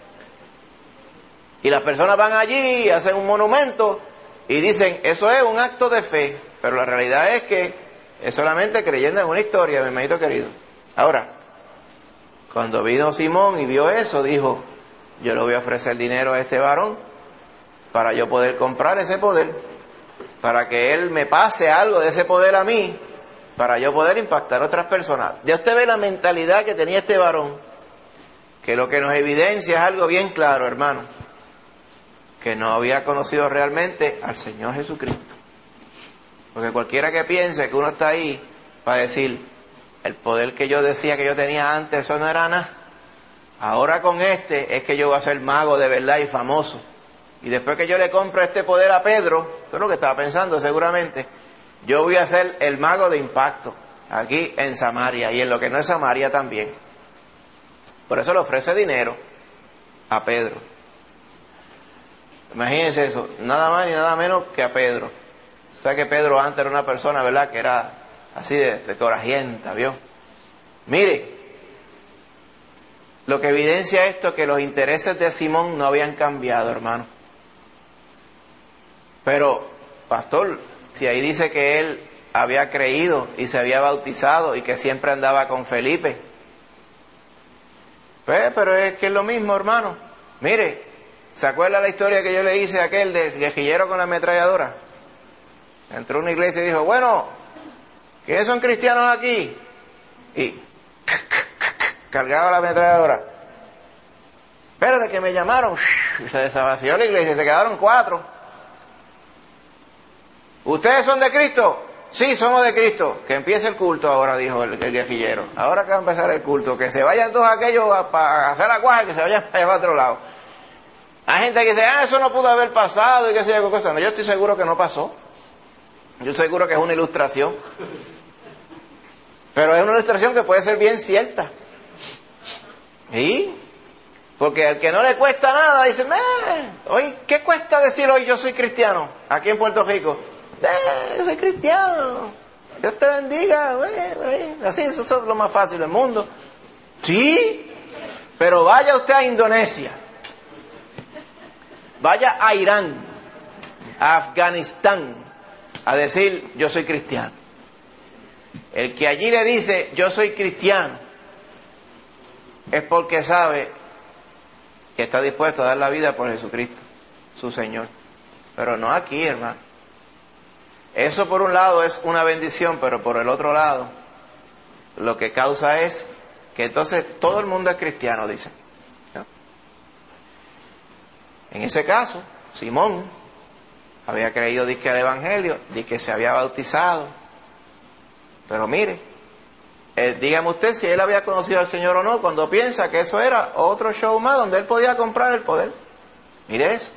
Y las personas van allí, hacen un monumento y dicen: eso es un acto de fe. Pero la realidad es que es solamente creyendo en una historia, mi hermanito querido. Ahora, cuando vino Simón y vio eso, dijo: yo le voy a ofrecer dinero a este varón para yo poder comprar ese poder, para que él me pase algo de ese poder a mí, para yo poder impactar a otras personas. Ya usted ve la mentalidad que tenía este varón, que lo que nos evidencia es algo bien claro, hermano, que no había conocido realmente al Señor Jesucristo. Porque cualquiera que piense que uno está ahí para decir: el poder que yo decía que yo tenía antes, eso no era nada, ahora con este es que yo voy a ser mago de verdad y famoso. Y después que yo le compro este poder a Pedro, eso es lo que estaba pensando seguramente, yo voy a ser el mago de impacto aquí en Samaria y en lo que no es Samaria también. Por eso le ofrece dinero a Pedro. Imagínense eso, nada más ni nada menos que a Pedro. O sea que Pedro antes era una persona, ¿verdad?, que era así de, de corajienta, ¿vio? Mire, lo que evidencia esto es que los intereses de Simón no habían cambiado, hermano. Pero, pastor, si ahí dice que él había creído y se había bautizado y que siempre andaba con Felipe, pues, pero es que es lo mismo, hermano. Mire, ¿se acuerda la historia que yo le hice a aquel del guerrillero con la ametralladora? Entró a una iglesia y dijo: bueno, ¿quiénes son cristianos aquí? Y cargaba la ametralladora. Espérate que me llamaron. Y se desvació la iglesia y se quedaron cuatro. ¿Ustedes son de Cristo? Sí, somos de Cristo. Que empiece el culto ahora, dijo el, el guerrillero. Ahora que va a empezar el culto, que se vayan todos aquellos a, a hacer la cuaja, que se vayan para otro lado. Hay gente que dice: ah, eso no pudo haber pasado y qué sé yo qué cosa. No, yo estoy seguro que no pasó. Yo estoy seguro que es una ilustración. Pero es una ilustración que puede ser bien cierta. ¿Sí? Porque al que no le cuesta nada dice: hoy, ¿qué cuesta decir hoy yo soy cristiano? Aquí en Puerto Rico. Eh, yo soy cristiano. Dios te bendiga. Eh, así, eso es lo más fácil del mundo. Sí, pero vaya usted a Indonesia, vaya a Irán, a Afganistán, a decir yo soy cristiano. El que allí le dice yo soy cristiano es porque sabe que está dispuesto a dar la vida por Jesucristo, su Señor. Pero no aquí, hermano. Eso por un lado es una bendición, pero por el otro lado lo que causa es que entonces todo el mundo es cristiano, dicen. ¿No? En ese caso, Simón había creído, dice, al Evangelio, dice que se había bautizado. Pero mire, eh, dígame usted si él había conocido al Señor o no, cuando piensa que eso era otro show más donde él podía comprar el poder. Mire eso.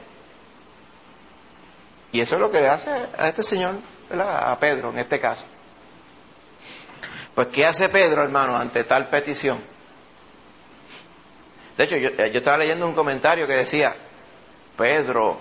Y eso es lo que le hace a este señor, ¿verdad? A Pedro en este caso. Pues ¿qué hace Pedro, hermano, ante tal petición? De hecho, yo, yo estaba leyendo un comentario que decía, Pedro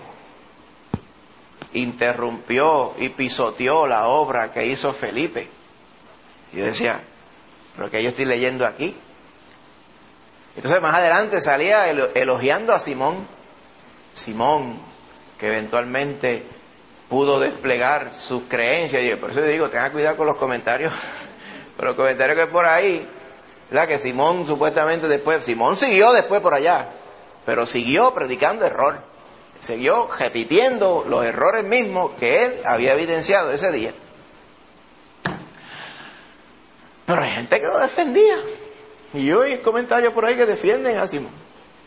interrumpió y pisoteó la obra que hizo Felipe. Y yo decía, ¿pero qué yo estoy leyendo aquí? Entonces más adelante salía elogiando a Simón. Simón, que eventualmente pudo desplegar sus creencias. Y por eso te digo, tenga cuidado con los comentarios, con los comentarios que hay por ahí, ¿verdad? Que Simón supuestamente después, Simón siguió después por allá, pero siguió predicando error, siguió repitiendo los errores mismos que él había evidenciado ese día. Pero hay gente que lo defendía, y yo oí comentarios por ahí que defienden a Simón.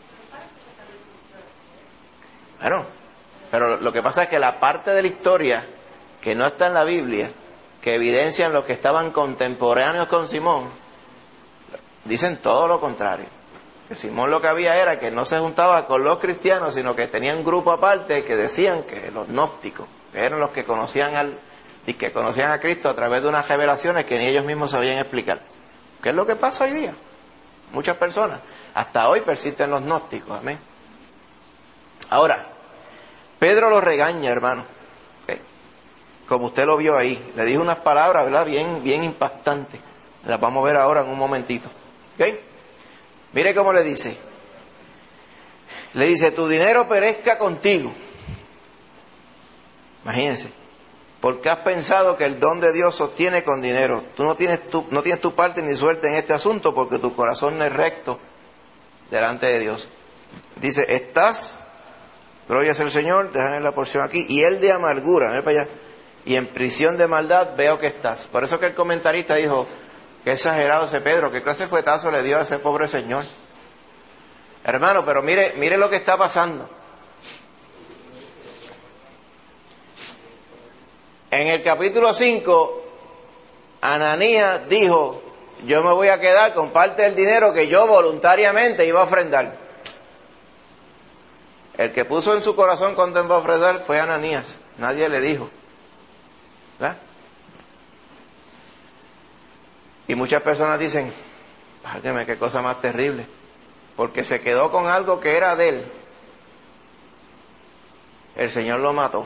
Bueno, pero lo que pasa es que la parte de la historia que no está en la Biblia, que evidencian los que estaban contemporáneos con Simón, dicen todo lo contrario. Que Simón lo que había era que no se juntaba con los cristianos, sino que tenía un grupo aparte que decían que los gnósticos, que eran los que conocían al y que conocían a Cristo a través de unas revelaciones que ni ellos mismos sabían explicar. ¿Qué es lo que pasa hoy día? Muchas personas, hasta hoy persisten los gnósticos, amén. Ahora, Pedro lo regaña, hermano, ¿okay? Como usted lo vio ahí, le dijo unas palabras, ¿verdad? Bien, bien impactantes. Las vamos a ver ahora en un momentito, ¿okay? Mire cómo le dice. Le dice, tu dinero perezca contigo. Imagínense. Porque has pensado que el don de Dios sostiene con dinero. Tú no tienes tu, no tienes tu parte ni suerte en este asunto porque tu corazón no es recto delante de Dios. Dice, estás, gloria sea el Señor, déjame la porción aquí, y él de amargura, mira para allá, y en prisión de maldad veo que estás. Por eso que el comentarista dijo, qué exagerado ese Pedro, qué clase de fuetazo le dio a ese pobre señor. Hermano, pero mire, mire lo que está pasando. En el capítulo cinco, Ananías dijo, yo me voy a quedar con parte del dinero que yo voluntariamente iba a ofrendar. El que puso en su corazón cuando iba a ofrendar fue Ananías, nadie le dijo, ¿verdad? Y muchas personas dicen, válgame, qué cosa más terrible, porque se quedó con algo que era de él. El Señor lo mató.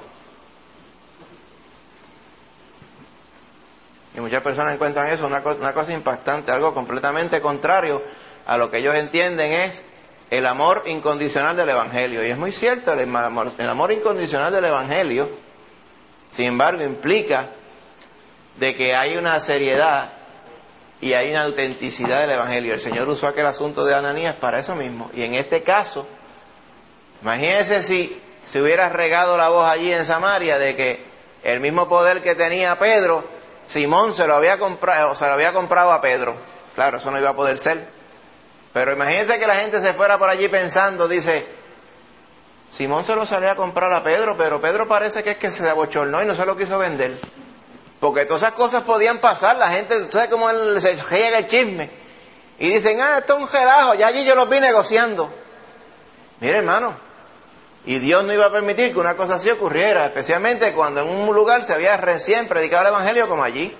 Y muchas personas encuentran eso una, co- una cosa impactante, algo completamente contrario a lo que ellos entienden es el amor incondicional del Evangelio. Y es muy cierto, el amor, el amor incondicional del Evangelio, sin embargo, implica de que hay una seriedad y hay una autenticidad del Evangelio. El Señor usó aquel asunto de Ananías para eso mismo. Y en este caso, imagínense si se hubiera regado la voz allí en Samaria de que el mismo poder que tenía Pedro, Simón se lo había comprado, se lo había comprado a Pedro. Claro, eso no iba a poder ser. Pero imagínense que la gente se fuera por allí pensando, dice, Simón se lo salió a comprar a Pedro, pero Pedro parece que es que se abochornó y no se lo quiso vender. Porque todas esas cosas podían pasar, la gente, ¿sabes cómo él se llega el chisme? Y dicen, ah, esto es un relajo, ya allí yo los vi negociando. Mire, hermano, y Dios no iba a permitir que una cosa así ocurriera, especialmente cuando en un lugar se había recién predicado el Evangelio como allí.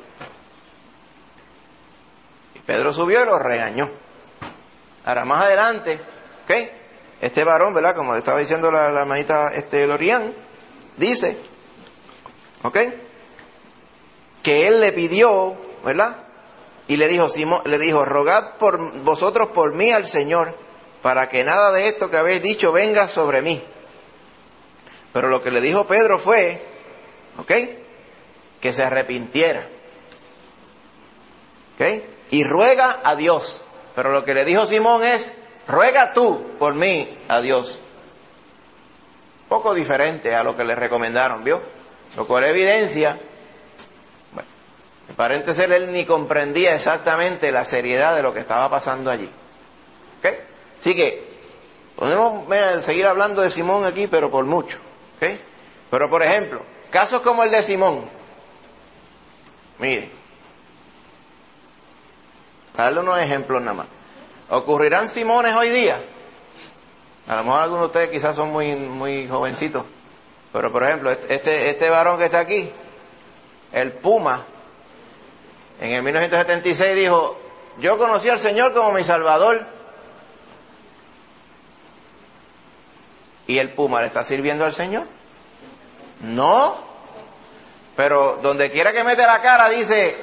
Y Pedro subió y lo regañó. Ahora, más adelante, ¿ok? Este varón, ¿verdad? Como le estaba diciendo la, la hermanita este, Lorian, dice, ¿ok? Que él le pidió ¿verdad? Y le dijo, Simón, le dijo, rogad por vosotros por mí al Señor, para que nada de esto que habéis dicho venga sobre mí. Pero lo que le dijo Pedro fue, ¿ok?, que se arrepintiera. ¿Ok? Y ruega a Dios. Pero lo que le dijo Simón es, ruega tú por mí a Dios. Poco diferente a lo que le recomendaron, ¿vio? Lo cual evidencia, bueno, paréntesis, él ni comprendía exactamente la seriedad de lo que estaba pasando allí. ¿Ok? Así que, podemos seguir hablando de Simón aquí, pero por mucho. ¿Ok? Pero por ejemplo, casos como el de Simón. Miren, para darle unos ejemplos nada más. ¿Ocurrirán Simones hoy día? A lo mejor algunos de ustedes quizás son muy, muy jovencitos. Pero por ejemplo, este, este varón que está aquí, el Puma, en el mil novecientos setenta y seis dijo, yo conocí al Señor como mi Salvador. ¿Y el Puma le está sirviendo al Señor? No. Pero donde quiera que mete la cara dice,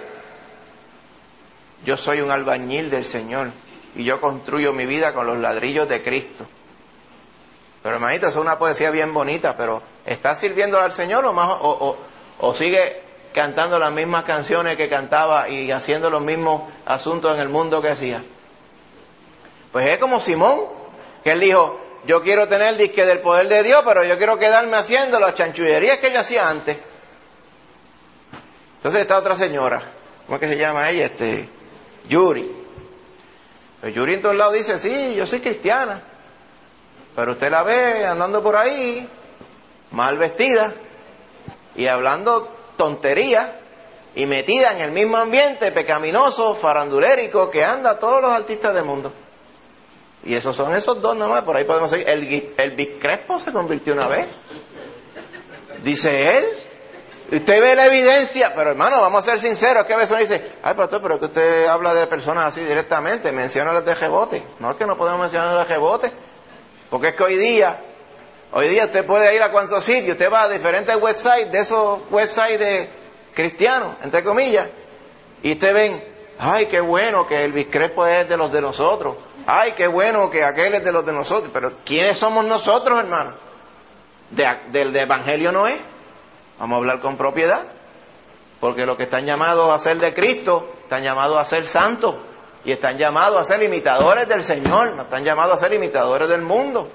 yo soy un albañil del Señor y yo construyo mi vida con los ladrillos de Cristo. Pero hermanito, eso es una poesía bien bonita, pero ¿está sirviendo al Señor o, más, o, o, o sigue cantando las mismas canciones que cantaba y haciendo los mismos asuntos en el mundo que hacía? Pues es como Simón, que él dijo, yo quiero tener el disque del poder de Dios, pero yo quiero quedarme haciendo las chanchullerías que yo hacía antes. Entonces está otra señora, ¿cómo es que se llama ella? Este, Yuri. Pues Yuri en todos lados dice, sí, yo soy cristiana. Pero usted la ve andando por ahí, mal vestida, y hablando tonterías, y metida en el mismo ambiente pecaminoso, farandulérico, que anda todos los artistas del mundo. Y esos son esos dos nomás, por ahí podemos seguir. El, el Big Crespo se convirtió una vez. Dice él. Usted ve la evidencia, pero hermano, vamos a ser sinceros, que a veces uno dice, ay pastor, pero es que usted habla de personas así directamente, menciónales de rebote. No es que no podemos mencionarles de rebote, porque es que hoy día, hoy día usted puede ir a cuantos sitios, usted va a diferentes websites, de esos websites de cristianos, entre comillas, y usted ven, ay qué bueno que el Biscrespo es de los de nosotros, ay qué bueno que aquel es de los de nosotros, pero ¿quiénes somos nosotros, hermano? De, del de evangelio no es. Vamos a hablar con propiedad, porque los que están llamados a ser de Cristo, están llamados a ser santos, y están llamados a ser imitadores del Señor, no están llamados a ser imitadores del mundo.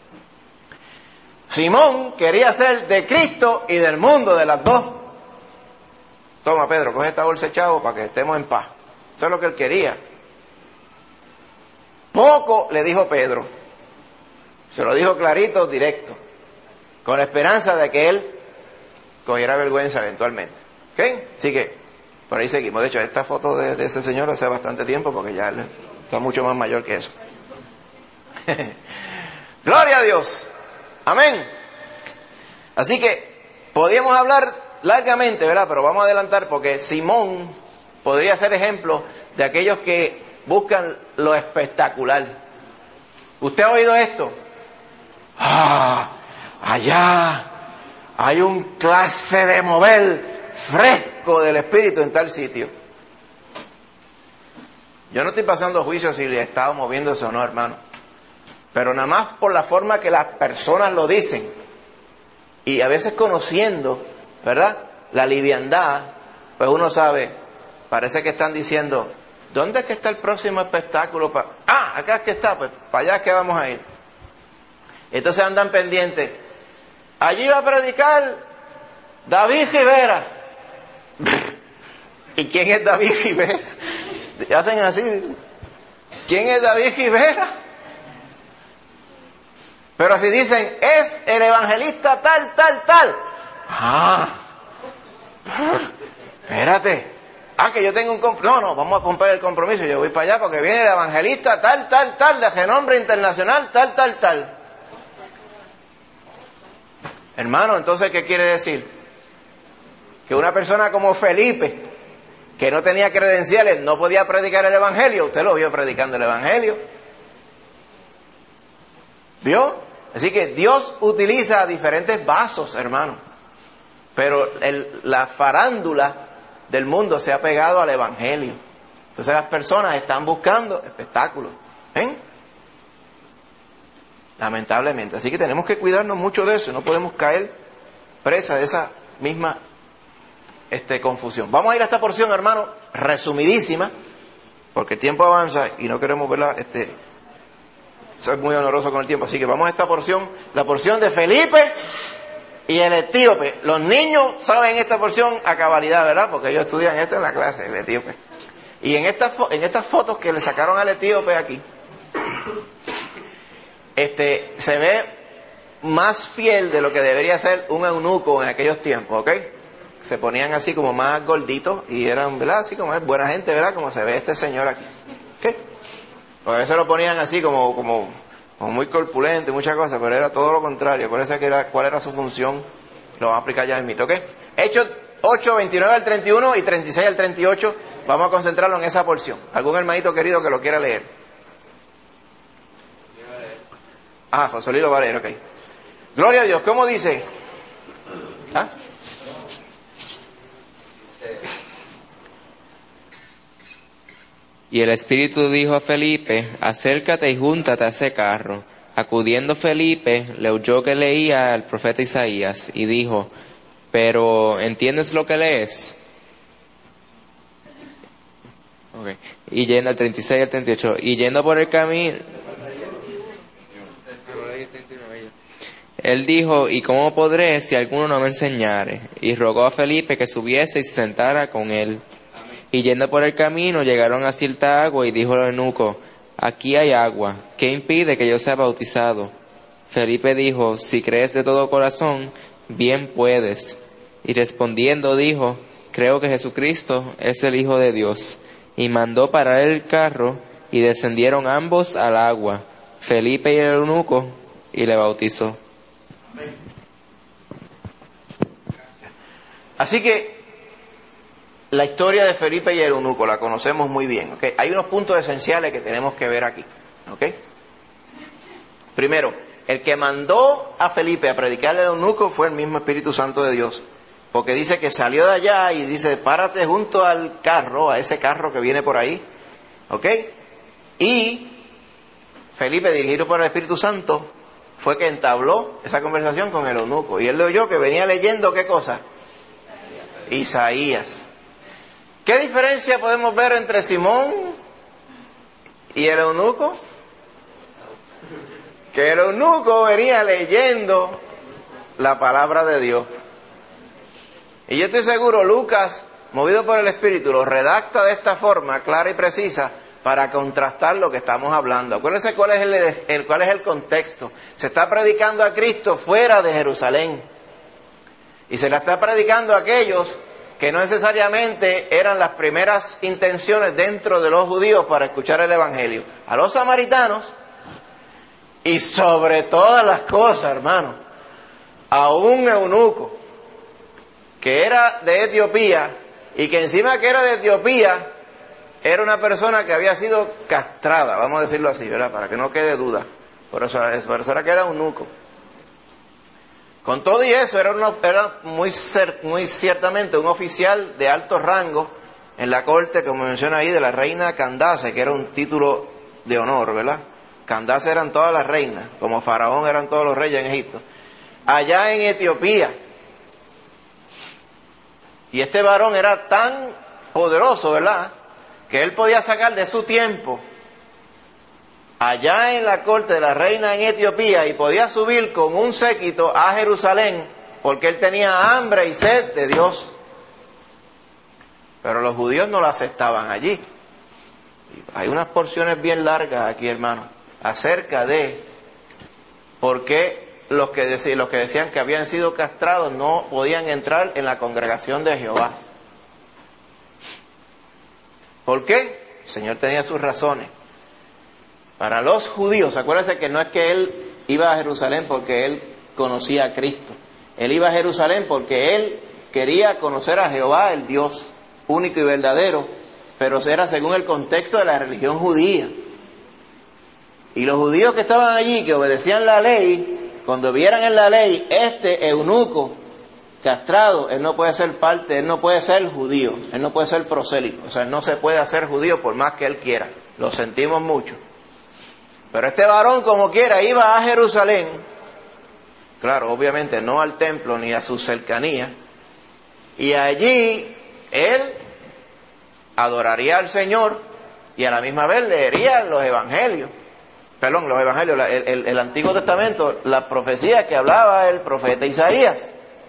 Simón quería ser de Cristo y del mundo, de las dos. Toma Pedro, coge esta bolsa, chavo, para que estemos en paz. Eso es lo que él quería. Poco le dijo Pedro, se lo dijo clarito, directo, con la esperanza de que él cogiera vergüenza eventualmente. ¿Ok? Así que, por ahí seguimos. De hecho, esta foto de, de ese señor hace bastante tiempo, porque ya él está mucho más mayor que eso. Gloria a Dios. Amén. Así que, podríamos hablar largamente, ¿verdad? Pero vamos a adelantar, porque Simón podría ser ejemplo de aquellos que buscan lo espectacular. ¿Usted ha oído esto? Ah, allá hay un clase de mover fresco del Espíritu en tal sitio. Yo no estoy pasando juicio si le he estado moviéndose o no, hermano. Pero nada más por la forma que las personas lo dicen. Y a veces conociendo, ¿verdad?, la liviandad, pues uno sabe, parece que están diciendo, ¿dónde es que está el próximo espectáculo? Pa- ah, acá es que está, pues para allá es que vamos a ir. Entonces andan pendientes. Allí va a predicar David Rivera. ¿Y quién es David Rivera? Hacen así. ¿Quién es David Rivera? Pero si dicen, es el evangelista tal, tal, tal. Ah, espérate. Ah, que yo tengo un compromiso. No, no, vamos a cumplir el compromiso. Yo voy para allá porque viene el evangelista tal, tal, tal, de renombre internacional, tal, tal, tal. Hermano, entonces, ¿qué quiere decir? Que una persona como Felipe, que no tenía credenciales, no podía predicar el evangelio. Usted lo vio predicando el evangelio. ¿Vio? Así que Dios utiliza diferentes vasos, hermano. Pero el, la farándula del mundo se ha pegado al evangelio. Entonces las personas están buscando espectáculos, ¿eh? Lamentablemente. Así que tenemos que cuidarnos mucho de eso. No podemos caer presa de esa misma este, confusión. Vamos a ir a esta porción, hermano, resumidísima, porque el tiempo avanza y no queremos verla, este, soy muy honoroso con el tiempo. Así que vamos a esta porción, la porción de Felipe y el etíope. Los niños saben esta porción a cabalidad, ¿verdad? Porque ellos estudian esto en la clase, el etíope. Y en estas, en estas fotos que le sacaron al etíope aquí, este, se ve más fiel de lo que debería ser un eunuco en aquellos tiempos, ¿ok? Se ponían así como más gorditos y eran, ¿verdad? Así como es buena gente, ¿verdad? Como se ve este señor aquí, ¿ok? Porque a veces lo ponían así como, como, como muy corpulento y muchas cosas, pero era todo lo contrario. Acuérdense que era, cuál era su función, lo vamos a explicar ya en mito, ¿ok? Hechos ocho, veintinueve al treinta y uno y treinta y seis al treinta y ocho, vamos a concentrarlo en esa porción. ¿Algún hermanito querido que lo quiera leer? Ah, José Luis lo va a leer, ok. Gloria a Dios, ¿cómo dice? ¿Ah? Y el Espíritu dijo a Felipe, acércate y júntate a ese carro. Acudiendo Felipe, le oyó que leía al profeta Isaías, y dijo, pero ¿entiendes lo que lees? Okay. Y yendo al treinta y seis al treinta y ocho, y yendo por el camino, él dijo, ¿y cómo podré si alguno no me enseñare? Y rogó a Felipe que subiese y se sentara con él. Y yendo por el camino, llegaron a cierta agua, y dijo el eunuco, aquí hay agua, ¿qué impide que yo sea bautizado? Felipe dijo, si crees de todo corazón, bien puedes. Y respondiendo dijo, creo que Jesucristo es el Hijo de Dios. Y mandó parar el carro, y descendieron ambos al agua, Felipe y el eunuco, y le bautizó. Así que la historia de Felipe y el eunuco la conocemos muy bien, ¿ok? Hay unos puntos esenciales que tenemos que ver aquí, ¿ok? Primero, el que mandó a Felipe a predicarle al eunuco fue el mismo Espíritu Santo de Dios, porque dice que salió de allá y dice, párate junto al carro, a ese carro que viene por ahí, ¿ok? Y Felipe, dirigido por el Espíritu Santo, fue que entabló esa conversación con el eunuco, y él le oyó que venía leyendo, ¿qué cosa? Isaías. ¿Qué diferencia podemos ver entre Simón y el eunuco? Que el eunuco venía leyendo la palabra de Dios. Y yo estoy seguro, Lucas, movido por el Espíritu, lo redacta de esta forma, clara y precisa, para contrastar lo que estamos hablando. Acuérdense cuál es el, el, cuál es el contexto. Se está predicando a Cristo fuera de Jerusalén. Y se la está predicando a aquellos que no necesariamente eran las primeras intenciones dentro de los judíos para escuchar el Evangelio. A los samaritanos, y sobre todas las cosas, hermano, a un eunuco que era de Etiopía, y que encima que era de Etiopía, era una persona que había sido castrada, vamos a decirlo así, ¿verdad? Para que no quede duda. Por eso, por eso era que era eunuco. Con todo y eso, era, una, era muy, cer, muy ciertamente un oficial de alto rango en la corte, como menciona ahí, de la reina Candace, que era un título de honor, ¿verdad? Candace eran todas las reinas, como Faraón eran todos los reyes en Egipto. Allá en Etiopía. Y este varón era tan poderoso, ¿verdad?, que él podía sacar de su tiempo allá en la corte de la reina en Etiopía y podía subir con un séquito a Jerusalén porque él tenía hambre y sed de Dios. Pero los judíos no lo aceptaban allí. Hay unas porciones bien largas aquí, hermano, acerca de por qué los que decían, los que decían que habían sido castrados no podían entrar en la congregación de Jehová. ¿Por qué? El Señor tenía sus razones. Para los judíos, acuérdense que no es que él iba a Jerusalén porque él conocía a Cristo. Él iba a Jerusalén porque él quería conocer a Jehová, el Dios único y verdadero, pero era según el contexto de la religión judía. Y los judíos que estaban allí, que obedecían la ley, cuando vieran en la ley este eunuco, ¿ok?, castrado, él no puede ser parte, él no puede ser judío, él no puede ser prosélito, o sea, él no se puede hacer judío por más que él quiera, lo sentimos mucho. Pero este varón, como quiera, iba a Jerusalén, claro, obviamente no al templo ni a sus cercanías, y allí él adoraría al Señor y a la misma vez leería los evangelios, perdón, los evangelios, el, el, el Antiguo Testamento, las profecías que hablaba el profeta Isaías.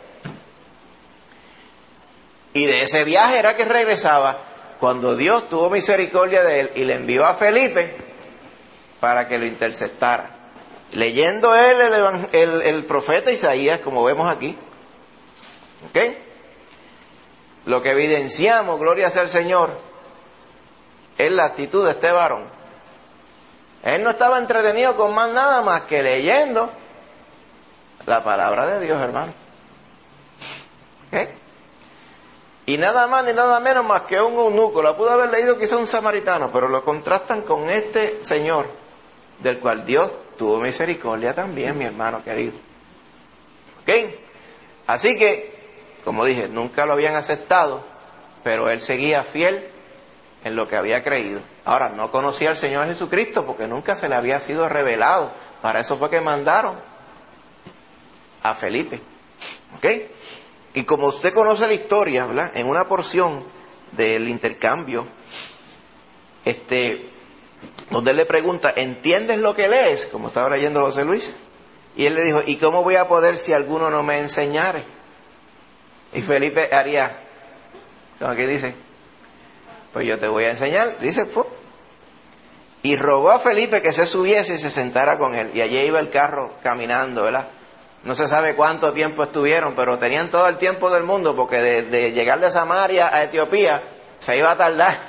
Y de ese viaje era que regresaba cuando Dios tuvo misericordia de él y le envió a Felipe para que lo interceptara. Leyendo él el, el, el profeta Isaías, como vemos aquí, ¿ok? Lo que evidenciamos, gloria sea al Señor, es la actitud de este varón. Él no estaba entretenido con más nada más que leyendo la palabra de Dios, hermano. ¿Ok? Y nada más ni nada menos más que un eunuco. La pudo haber leído quizá un samaritano, pero lo contrastan con este señor, del cual Dios tuvo misericordia también, mi hermano querido. ¿Ok? Así que, como dije, nunca lo habían aceptado, pero él seguía fiel en lo que había creído. Ahora, no conocía al Señor Jesucristo porque nunca se le había sido revelado. Para eso fue que mandaron a Felipe. ¿Ok? Y como usted conoce la historia, ¿verdad? En una porción del intercambio, este, donde él le pregunta, ¿entiendes lo que lees? Como estaba leyendo José Luis. Y él le dijo, ¿y cómo voy a poder si alguno no me enseñare? Y Felipe haría, como aquí dice, pues yo te voy a enseñar, dice, pues. Y rogó a Felipe que se subiese y se sentara con él. Y allí iba el carro caminando, ¿verdad? No se sabe cuánto tiempo estuvieron, pero tenían todo el tiempo del mundo, porque de, de llegar de Samaria a Etiopía se iba a tardar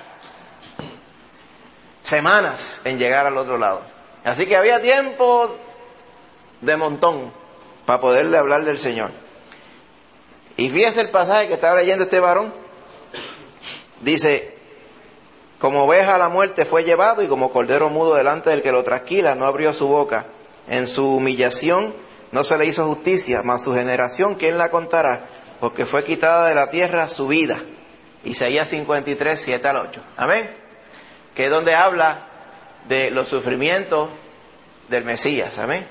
semanas en llegar al otro lado. Así que había tiempo de montón para poderle hablar del Señor. Y fíjese el pasaje que estaba leyendo este varón. Dice, como oveja a la muerte fue llevado, y como cordero mudo delante del que lo trasquila, no abrió su boca. En su humillación no se le hizo justicia, mas su generación, ¿quién la contará? Porque fue quitada de la tierra su vida. Isaías cincuenta y tres, siete al ocho. Amén. Que es donde habla de los sufrimientos del Mesías. Amén.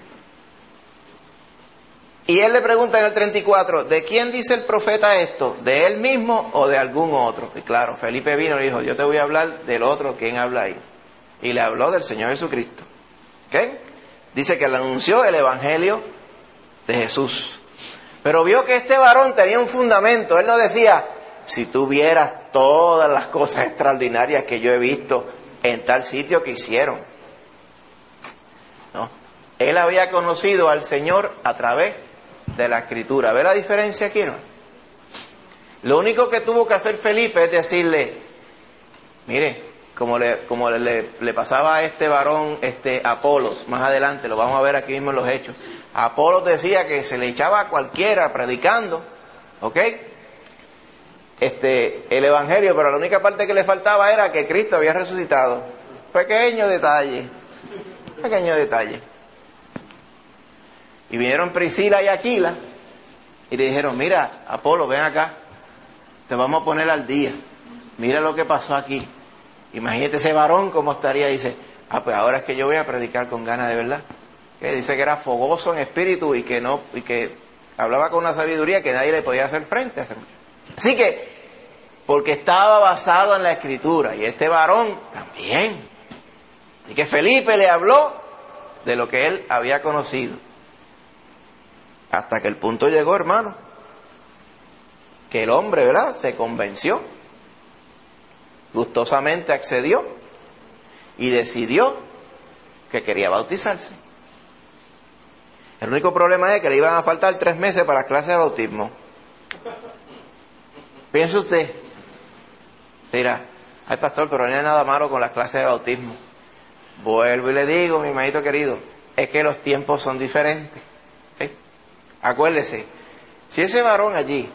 Y él le pregunta en el treinta y cuatro, ¿de quién dice el profeta esto? ¿De él mismo o de algún otro? Y claro, Felipe vino y dijo, yo te voy a hablar del otro, ¿quién habla ahí? Y le habló del Señor Jesucristo. ¿Ok? Dice que le anunció el Evangelio de Jesús. Pero vio que este varón tenía un fundamento. Él no decía, si tú vieras todas las cosas extraordinarias que yo he visto en tal sitio que hicieron. No. Él había conocido al Señor a través de la Escritura. ¿Ve la diferencia aquí, no? Lo único que tuvo que hacer Felipe es decirle, mire, como le, como le, le pasaba a este varón, este Apolos, más adelante, lo vamos a ver aquí mismo en los Hechos. Apolos decía que se le echaba a cualquiera predicando, ¿ok? Este, el Evangelio, pero la única parte que le faltaba era que Cristo había resucitado. Pequeño detalle, pequeño detalle. Y vinieron Priscila y Aquila y le dijeron, mira, Apolo, ven acá, te vamos a poner al día. Mira lo que pasó aquí. Imagínate ese varón cómo estaría. Dice, ah, pues ahora es que yo voy a predicar con ganas de verdad. Que dice que era fogoso en espíritu y que no, y que hablaba con una sabiduría que nadie le podía hacer frente. Así que, porque estaba basado en la Escritura, y este varón también. Y que Felipe le habló de lo que él había conocido. Hasta que el punto llegó, hermano, que el hombre, ¿verdad?, se convenció, gustosamente accedió y decidió que quería bautizarse. El único problema es que le iban a faltar tres meses para las clases de bautismo. Piense usted, dirá, ay pastor, pero no hay nada malo con las clases de bautismo. Vuelvo y le digo, mi hermanito querido, es que los tiempos son diferentes. ¿Eh? Acuérdese, si ese varón allí,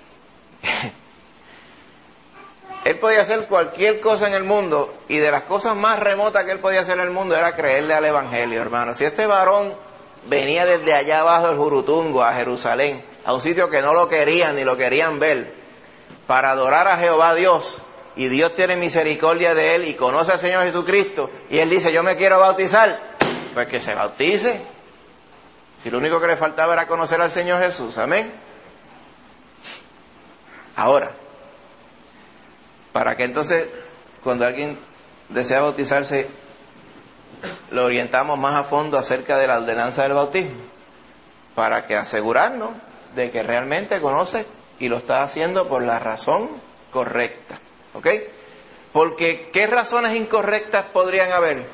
él podía hacer cualquier cosa en el mundo, y de las cosas más remotas que él podía hacer en el mundo era creerle al Evangelio, hermano. Si este varón venía desde allá abajo del Jurutungo a Jerusalén, a un sitio que no lo querían ni lo querían ver, para adorar a Jehová Dios, y Dios tiene misericordia de él y conoce al Señor Jesucristo, y él dice, yo me quiero bautizar, pues que se bautice. Si lo único que le faltaba era conocer al Señor Jesús, amén. Ahora, para que entonces, cuando alguien desea bautizarse, lo orientamos más a fondo acerca de la ordenanza del bautismo, para que asegurarnos de que realmente conoce y lo está haciendo por la razón correcta, ¿ok? Porque ¿qué razones incorrectas podrían haber?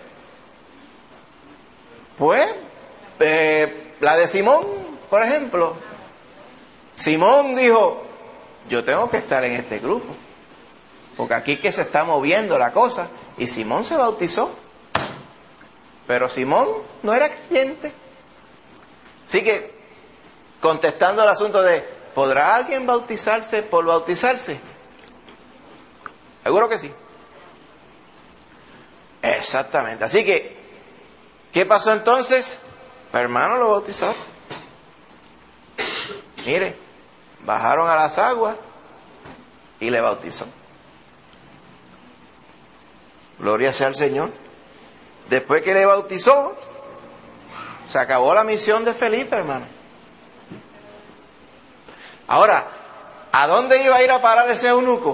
Pues eh, la de Simón, por ejemplo. Simón dijo, yo tengo que estar en este grupo, porque aquí que se está moviendo la cosa, y Simón se bautizó, pero Simón no era creyente. Así que, contestando al asunto de, ¿podrá alguien bautizarse por bautizarse? Seguro que sí. Exactamente. Así que, ¿qué pasó entonces? El hermano lo bautizaron. Mire, bajaron a las aguas y le bautizó. Gloria sea al Señor. Después que le bautizó, se acabó la misión de Felipe, hermano. Ahora, ¿a dónde iba a ir a parar ese eunuco?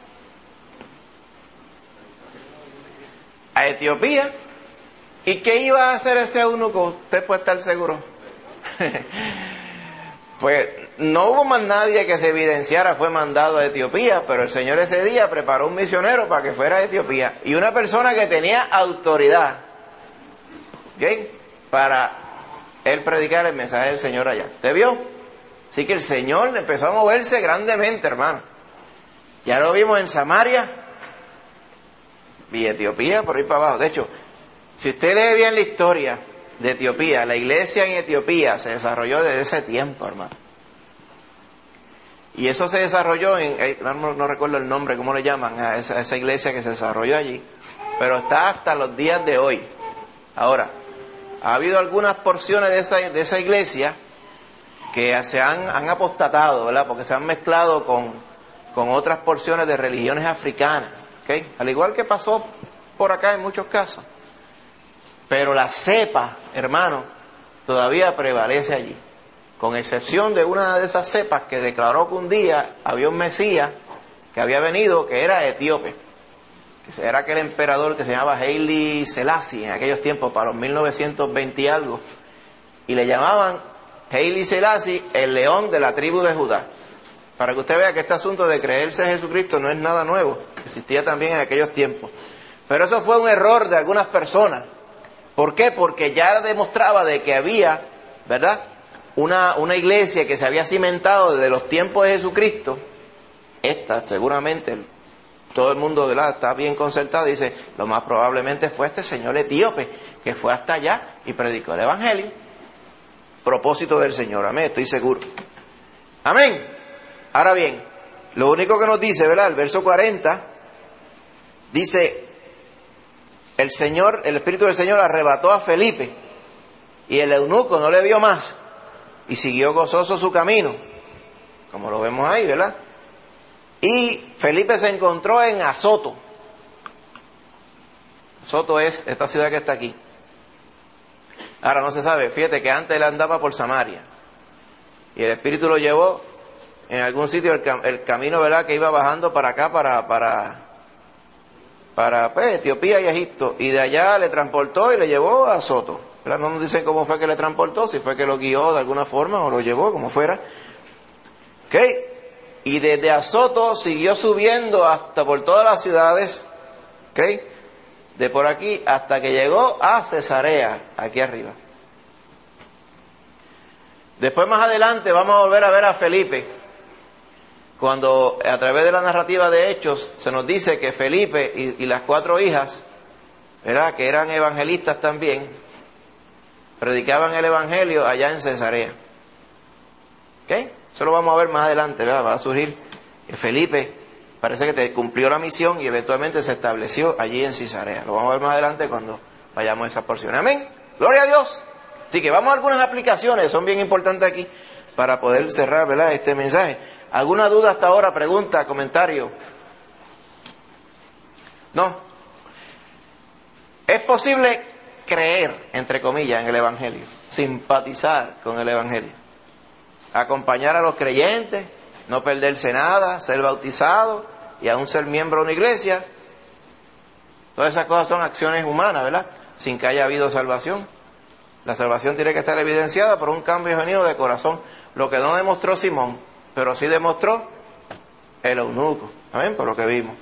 A Etiopía. ¿Y qué iba a hacer ese eunuco? Usted puede estar seguro. Pues no hubo más nadie que se evidenciara, fue mandado a Etiopía, pero el Señor ese día preparó un misionero para que fuera a Etiopía, y una persona que tenía autoridad, ¿ok?, para él predicar el mensaje del Señor allá. ¿Usted vio? Así que el Señor empezó a moverse grandemente, hermano. Ya lo vimos en Samaria y Etiopía, por ahí para abajo. De hecho, si usted lee bien la historia de Etiopía, la iglesia en Etiopía se desarrolló desde ese tiempo, hermano. Y eso se desarrolló en, no, no recuerdo el nombre, cómo le llaman a esa, a esa iglesia que se desarrolló allí, pero está hasta los días de hoy. Ahora, ha habido algunas porciones de esa, de esa iglesia que se han, han apostatado, ¿verdad? Porque se han mezclado con, con otras porciones de religiones africanas, ¿ok? Al igual que pasó por acá en muchos casos. Pero la cepa, hermano, todavía prevalece allí, con excepción de una de esas cepas que declaró que un día había un Mesías que había venido, que era etíope, que era aquel emperador que se llamaba Haile Selassie en aquellos tiempos, para los mil novecientos veinte y algo, y le llamaban Haile Selassie el león de la tribu de Judá, para que usted vea que este asunto de creerse en Jesucristo no es nada nuevo, existía también en aquellos tiempos. Pero eso fue un error de algunas personas. ¿Por qué? Porque ya demostraba de que había, ¿verdad?, una, una iglesia que se había cimentado desde los tiempos de Jesucristo. Esta, seguramente, todo el mundo, ¿verdad?, está bien concertado, dice, lo más probablemente fue este señor etíope, que fue hasta allá y predicó el evangelio. Propósito del Señor, amén, estoy seguro. Amén. Ahora bien, lo único que nos dice, ¿verdad?, el verso cuarenta, dice, el Señor, el Espíritu del Señor arrebató a Felipe, y el eunuco no le vio más, y siguió gozoso su camino, como lo vemos ahí, ¿verdad? Y Felipe se encontró en Azoto. Azoto es esta ciudad que está aquí. Ahora no se sabe, fíjate que antes él andaba por Samaria, y el Espíritu lo llevó en algún sitio, el, cam- el camino, ¿verdad?, que iba bajando para acá, para... para para pues, Etiopía y Egipto, y de allá le transportó y le llevó a Azoto. ¿Verdad? No nos dicen cómo fue que le transportó, si fue que lo guió de alguna forma o lo llevó, como fuera. ¿Ok? Y desde Azoto siguió subiendo hasta por todas las ciudades, ¿ok?, de por aquí hasta que llegó a Cesarea, aquí arriba. Después más adelante vamos a volver a ver a Felipe, cuando a través de la narrativa de Hechos se nos dice que Felipe y, y las cuatro hijas, ¿verdad?, que eran evangelistas también, predicaban el evangelio allá en Cesarea. ¿Ok? Eso lo vamos a ver más adelante, ¿verdad? Va a surgir que Felipe parece que te cumplió la misión y eventualmente se estableció allí en Cesarea. Lo vamos a ver más adelante cuando vayamos a esa porción. Amén. Gloria a Dios. Así que vamos a algunas aplicaciones, son bien importantes aquí para poder cerrar, ¿verdad?, este mensaje. ¿Alguna duda hasta ahora? Pregunta, comentario. ¿No? ¿Es posible creer, entre comillas, en el Evangelio? Simpatizar con el Evangelio. Acompañar a los creyentes, no perderse nada, ser bautizado y aún ser miembro de una iglesia. Todas esas cosas son acciones humanas, ¿verdad? Sin que haya habido salvación. La salvación tiene que estar evidenciada por un cambio genuino de corazón. Lo que no demostró Simón, pero sí demostró el eunuco. Amén, por lo que vimos.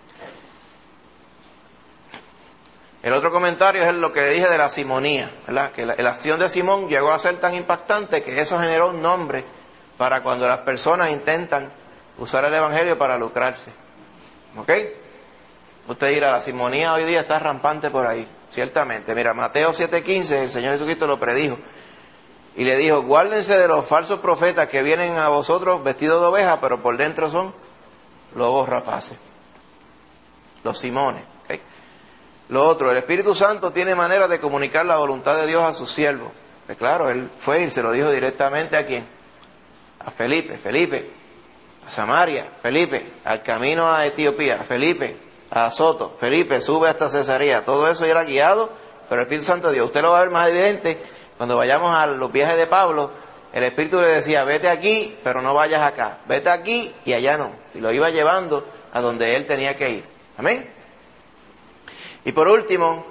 El otro comentario es lo que dije de la simonía, ¿verdad? Que la, la acción de Simón llegó a ser tan impactante que eso generó un nombre para cuando las personas intentan usar el Evangelio para lucrarse. ¿Ok? Usted dirá, la simonía hoy día está rampante por ahí. Ciertamente. Mira, Mateo siete quince, el Señor Jesucristo lo predijo. Y le dijo, guárdense de los falsos profetas que vienen a vosotros vestidos de oveja, pero por dentro son lobos rapaces. Los simones. ¿Okay? Lo otro, el Espíritu Santo tiene manera de comunicar la voluntad de Dios a sus siervos. Pues claro, él fue y se lo dijo directamente a quién. A Felipe, Felipe, a Samaria, Felipe, al camino a Etiopía, Felipe, a Azoto, Felipe, sube hasta Cesarea. Todo eso era guiado por el Espíritu Santo de Dios. Usted lo va a ver más evidente cuando vayamos a los viajes de Pablo. El Espíritu le decía, vete aquí, pero no vayas acá. Vete aquí y allá no. Y lo iba llevando a donde él tenía que ir. Amén. Y por último,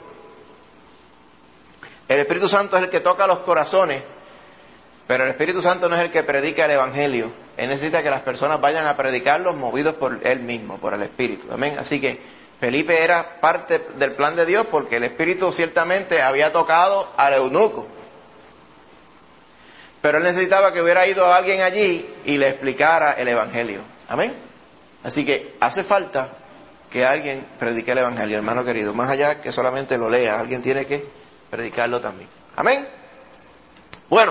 el Espíritu Santo es el que toca los corazones, pero el Espíritu Santo no es el que predica el Evangelio. Él necesita que las personas vayan a predicarlos movidos por Él mismo, por el Espíritu. Amén. Así que Felipe era parte del plan de Dios porque el Espíritu ciertamente había tocado al eunuco. Pero él necesitaba que hubiera ido alguien allí y le explicara el Evangelio. Amén. Así que hace falta que alguien predique el Evangelio, hermano querido. Más allá que solamente lo lea, alguien tiene que predicarlo también. Amén. Bueno,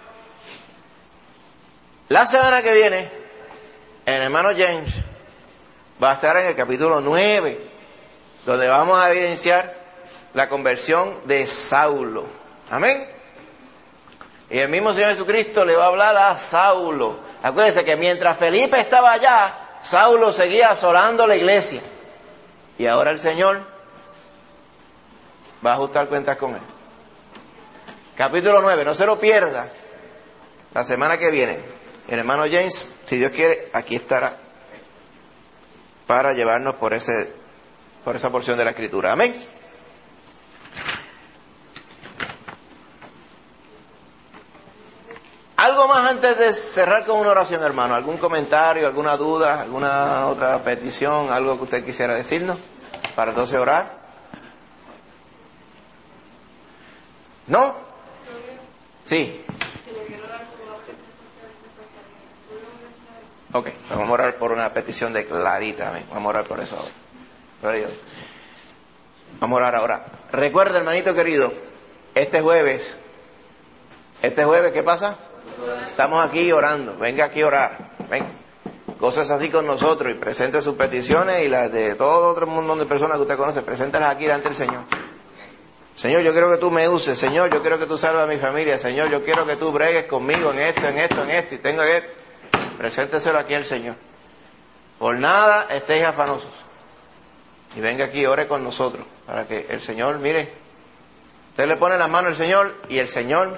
la semana que viene, el hermano James va a estar en el capítulo nueve, donde vamos a evidenciar la conversión de Saulo. Amén. Y el mismo Señor Jesucristo le va a hablar a Saulo. Acuérdense que mientras Felipe estaba allá, Saulo seguía asolando la iglesia. Y ahora el Señor va a ajustar cuentas con él. Capítulo nueve, no se lo pierda. La semana que viene, el hermano James, si Dios quiere, aquí estará para llevarnos por ese, por esa porción de la Escritura. Amén. Algo más antes de cerrar con una oración, hermano. ¿Algún comentario, alguna duda, alguna otra petición, algo que usted quisiera decirnos para entonces orar? ¿No? Sí. Ok, vamos a orar por una petición de Clarita. Amén. Vamos a orar por eso ahora. Gloria a Dios. Vamos a orar ahora. Recuerda, hermanito querido, este jueves, este jueves, ¿qué pasa? Estamos aquí orando. Venga aquí a orar. Ven. Cosas así con nosotros y presente sus peticiones y las de todo otro montón de personas que usted conoce. Preséntalas aquí delante del Señor. Señor, yo quiero que tú me uses. Señor, yo quiero que tú salves a mi familia. Señor, yo quiero que tú bregues conmigo en esto, en esto, en esto. Y tengo que... Presénteselo aquí al Señor. Por nada estéis afanosos. Y venga aquí y ore con nosotros. Para que el Señor, mire, usted le pone la mano al Señor y el Señor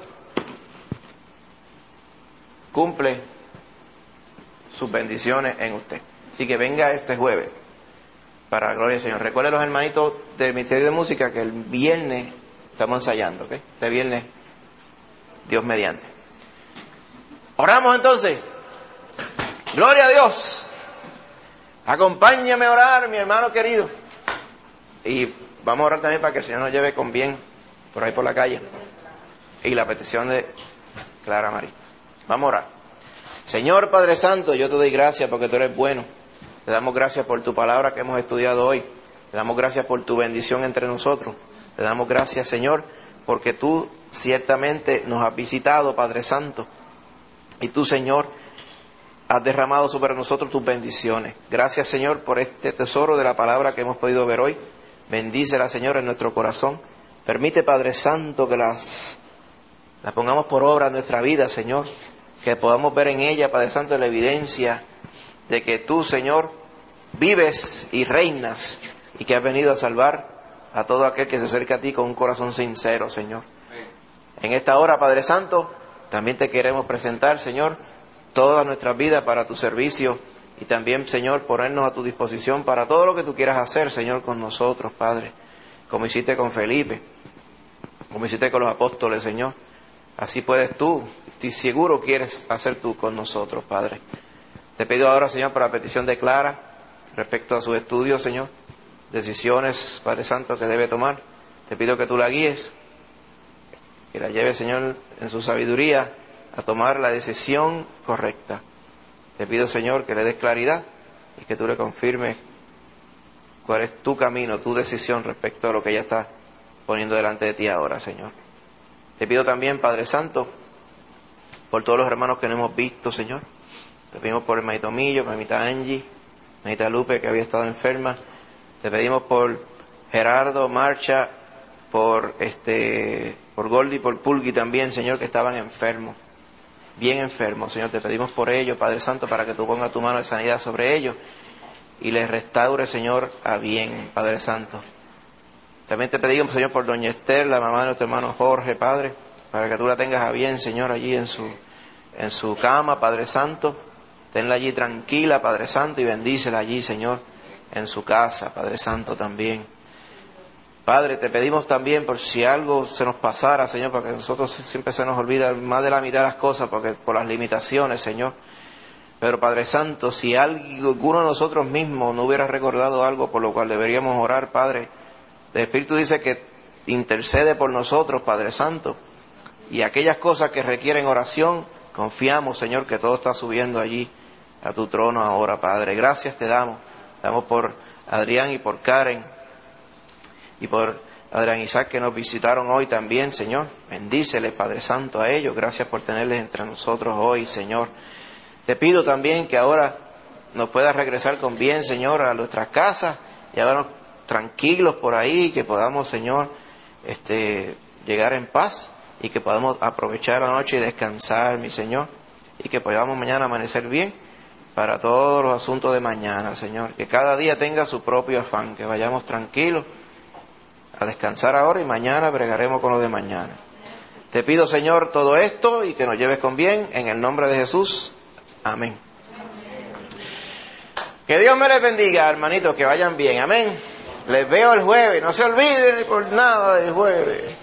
cumple sus bendiciones en usted. Así que venga este jueves para la gloria del Señor. Recuerde los hermanitos del Ministerio de Música que el viernes estamos ensayando, ¿ok? Este viernes, Dios mediante. Oramos entonces. Gloria a Dios. Acompáñame a orar, mi hermano querido. Y vamos a orar también para que el Señor nos lleve con bien por ahí por la calle. Y la petición de Clara María. Vamos a orar. Señor Padre Santo, yo te doy gracias porque tú eres bueno. Te damos gracias por tu palabra que hemos estudiado hoy. Te damos gracias por tu bendición entre nosotros. Te damos gracias, Señor, porque tú ciertamente nos has visitado, Padre Santo. Y tú, Señor, has derramado sobre nosotros tus bendiciones. Gracias, Señor, por este tesoro de la palabra que hemos podido ver hoy. Bendícela, Señor, en nuestro corazón. Permite, Padre Santo, que las la pongamos por obra en nuestra vida, Señor, que podamos ver en ella, Padre Santo, la evidencia de que tú, Señor, vives y reinas y que has venido a salvar a todo aquel que se acerca a ti con un corazón sincero, Señor. En esta hora, Padre Santo, también te queremos presentar, Señor, todas nuestras vidas para tu servicio y también, Señor, ponernos a tu disposición para todo lo que tú quieras hacer, Señor, con nosotros, Padre, como hiciste con Felipe, como hiciste con los apóstoles, Señor. Así puedes tú, si seguro quieres hacer tú con nosotros, Padre. Te pido ahora, Señor, por la petición de Clara, respecto a sus estudios, Señor, decisiones, Padre Santo, que debe tomar. Te pido que tú la guíes, que la lleves, Señor, en su sabiduría, a tomar la decisión correcta. Te pido, Señor, que le des claridad y que tú le confirmes cuál es tu camino, tu decisión respecto a lo que ella está poniendo delante de ti ahora, Señor. Te pido también, Padre Santo, por todos los hermanos que no hemos visto, Señor. Te pedimos por el hermanito Millo, por la hermanita Angie, la hermanita Lupe, que había estado enferma. Te pedimos por Gerardo, Marcha, por este, por Goldi, por Pulgui también, Señor, que estaban enfermos, bien enfermos, Señor. Te pedimos por ellos, Padre Santo, para que tú pongas tu mano de sanidad sobre ellos y les restaure, Señor, a bien, Padre Santo. También te pedimos, Señor, por doña Esther, la mamá de nuestro hermano Jorge, Padre, para que tú la tengas a bien, Señor, allí en su, en su cama, Padre Santo. Tenla allí tranquila, Padre Santo, y bendícela allí, Señor, en su casa, Padre Santo, también. Padre, te pedimos también por si algo se nos pasara, Señor, porque a nosotros siempre se nos olvida más de la mitad de las cosas porque por las limitaciones, Señor. Pero Padre Santo, si alguno de nosotros mismos no hubiera recordado algo por lo cual deberíamos orar, Padre, el Espíritu dice que intercede por nosotros, Padre Santo. Y aquellas cosas que requieren oración, confiamos, Señor, que todo está subiendo allí a tu trono ahora, Padre. Gracias te damos. Damos por Adrián y por Karen y por Adrián Isaac que nos visitaron hoy también, Señor. Bendíceles, Padre Santo, a ellos. Gracias por tenerles entre nosotros hoy, Señor. Te pido también que ahora nos puedas regresar con bien, Señor, a nuestras casas, llevarnos tranquilos por ahí, que podamos, Señor, este, llegar en paz y que podamos aprovechar la noche y descansar, mi Señor, y que podamos mañana amanecer bien para todos los asuntos de mañana, Señor. Que cada día tenga su propio afán, que vayamos tranquilos a descansar ahora y mañana bregaremos con lo de mañana. Te pido, Señor, todo esto y que nos lleves con bien, en el nombre de Jesús. Amén. Que Dios me les bendiga, hermanitos, que vayan bien. Amén. Les veo el jueves. No se olviden por nada del jueves.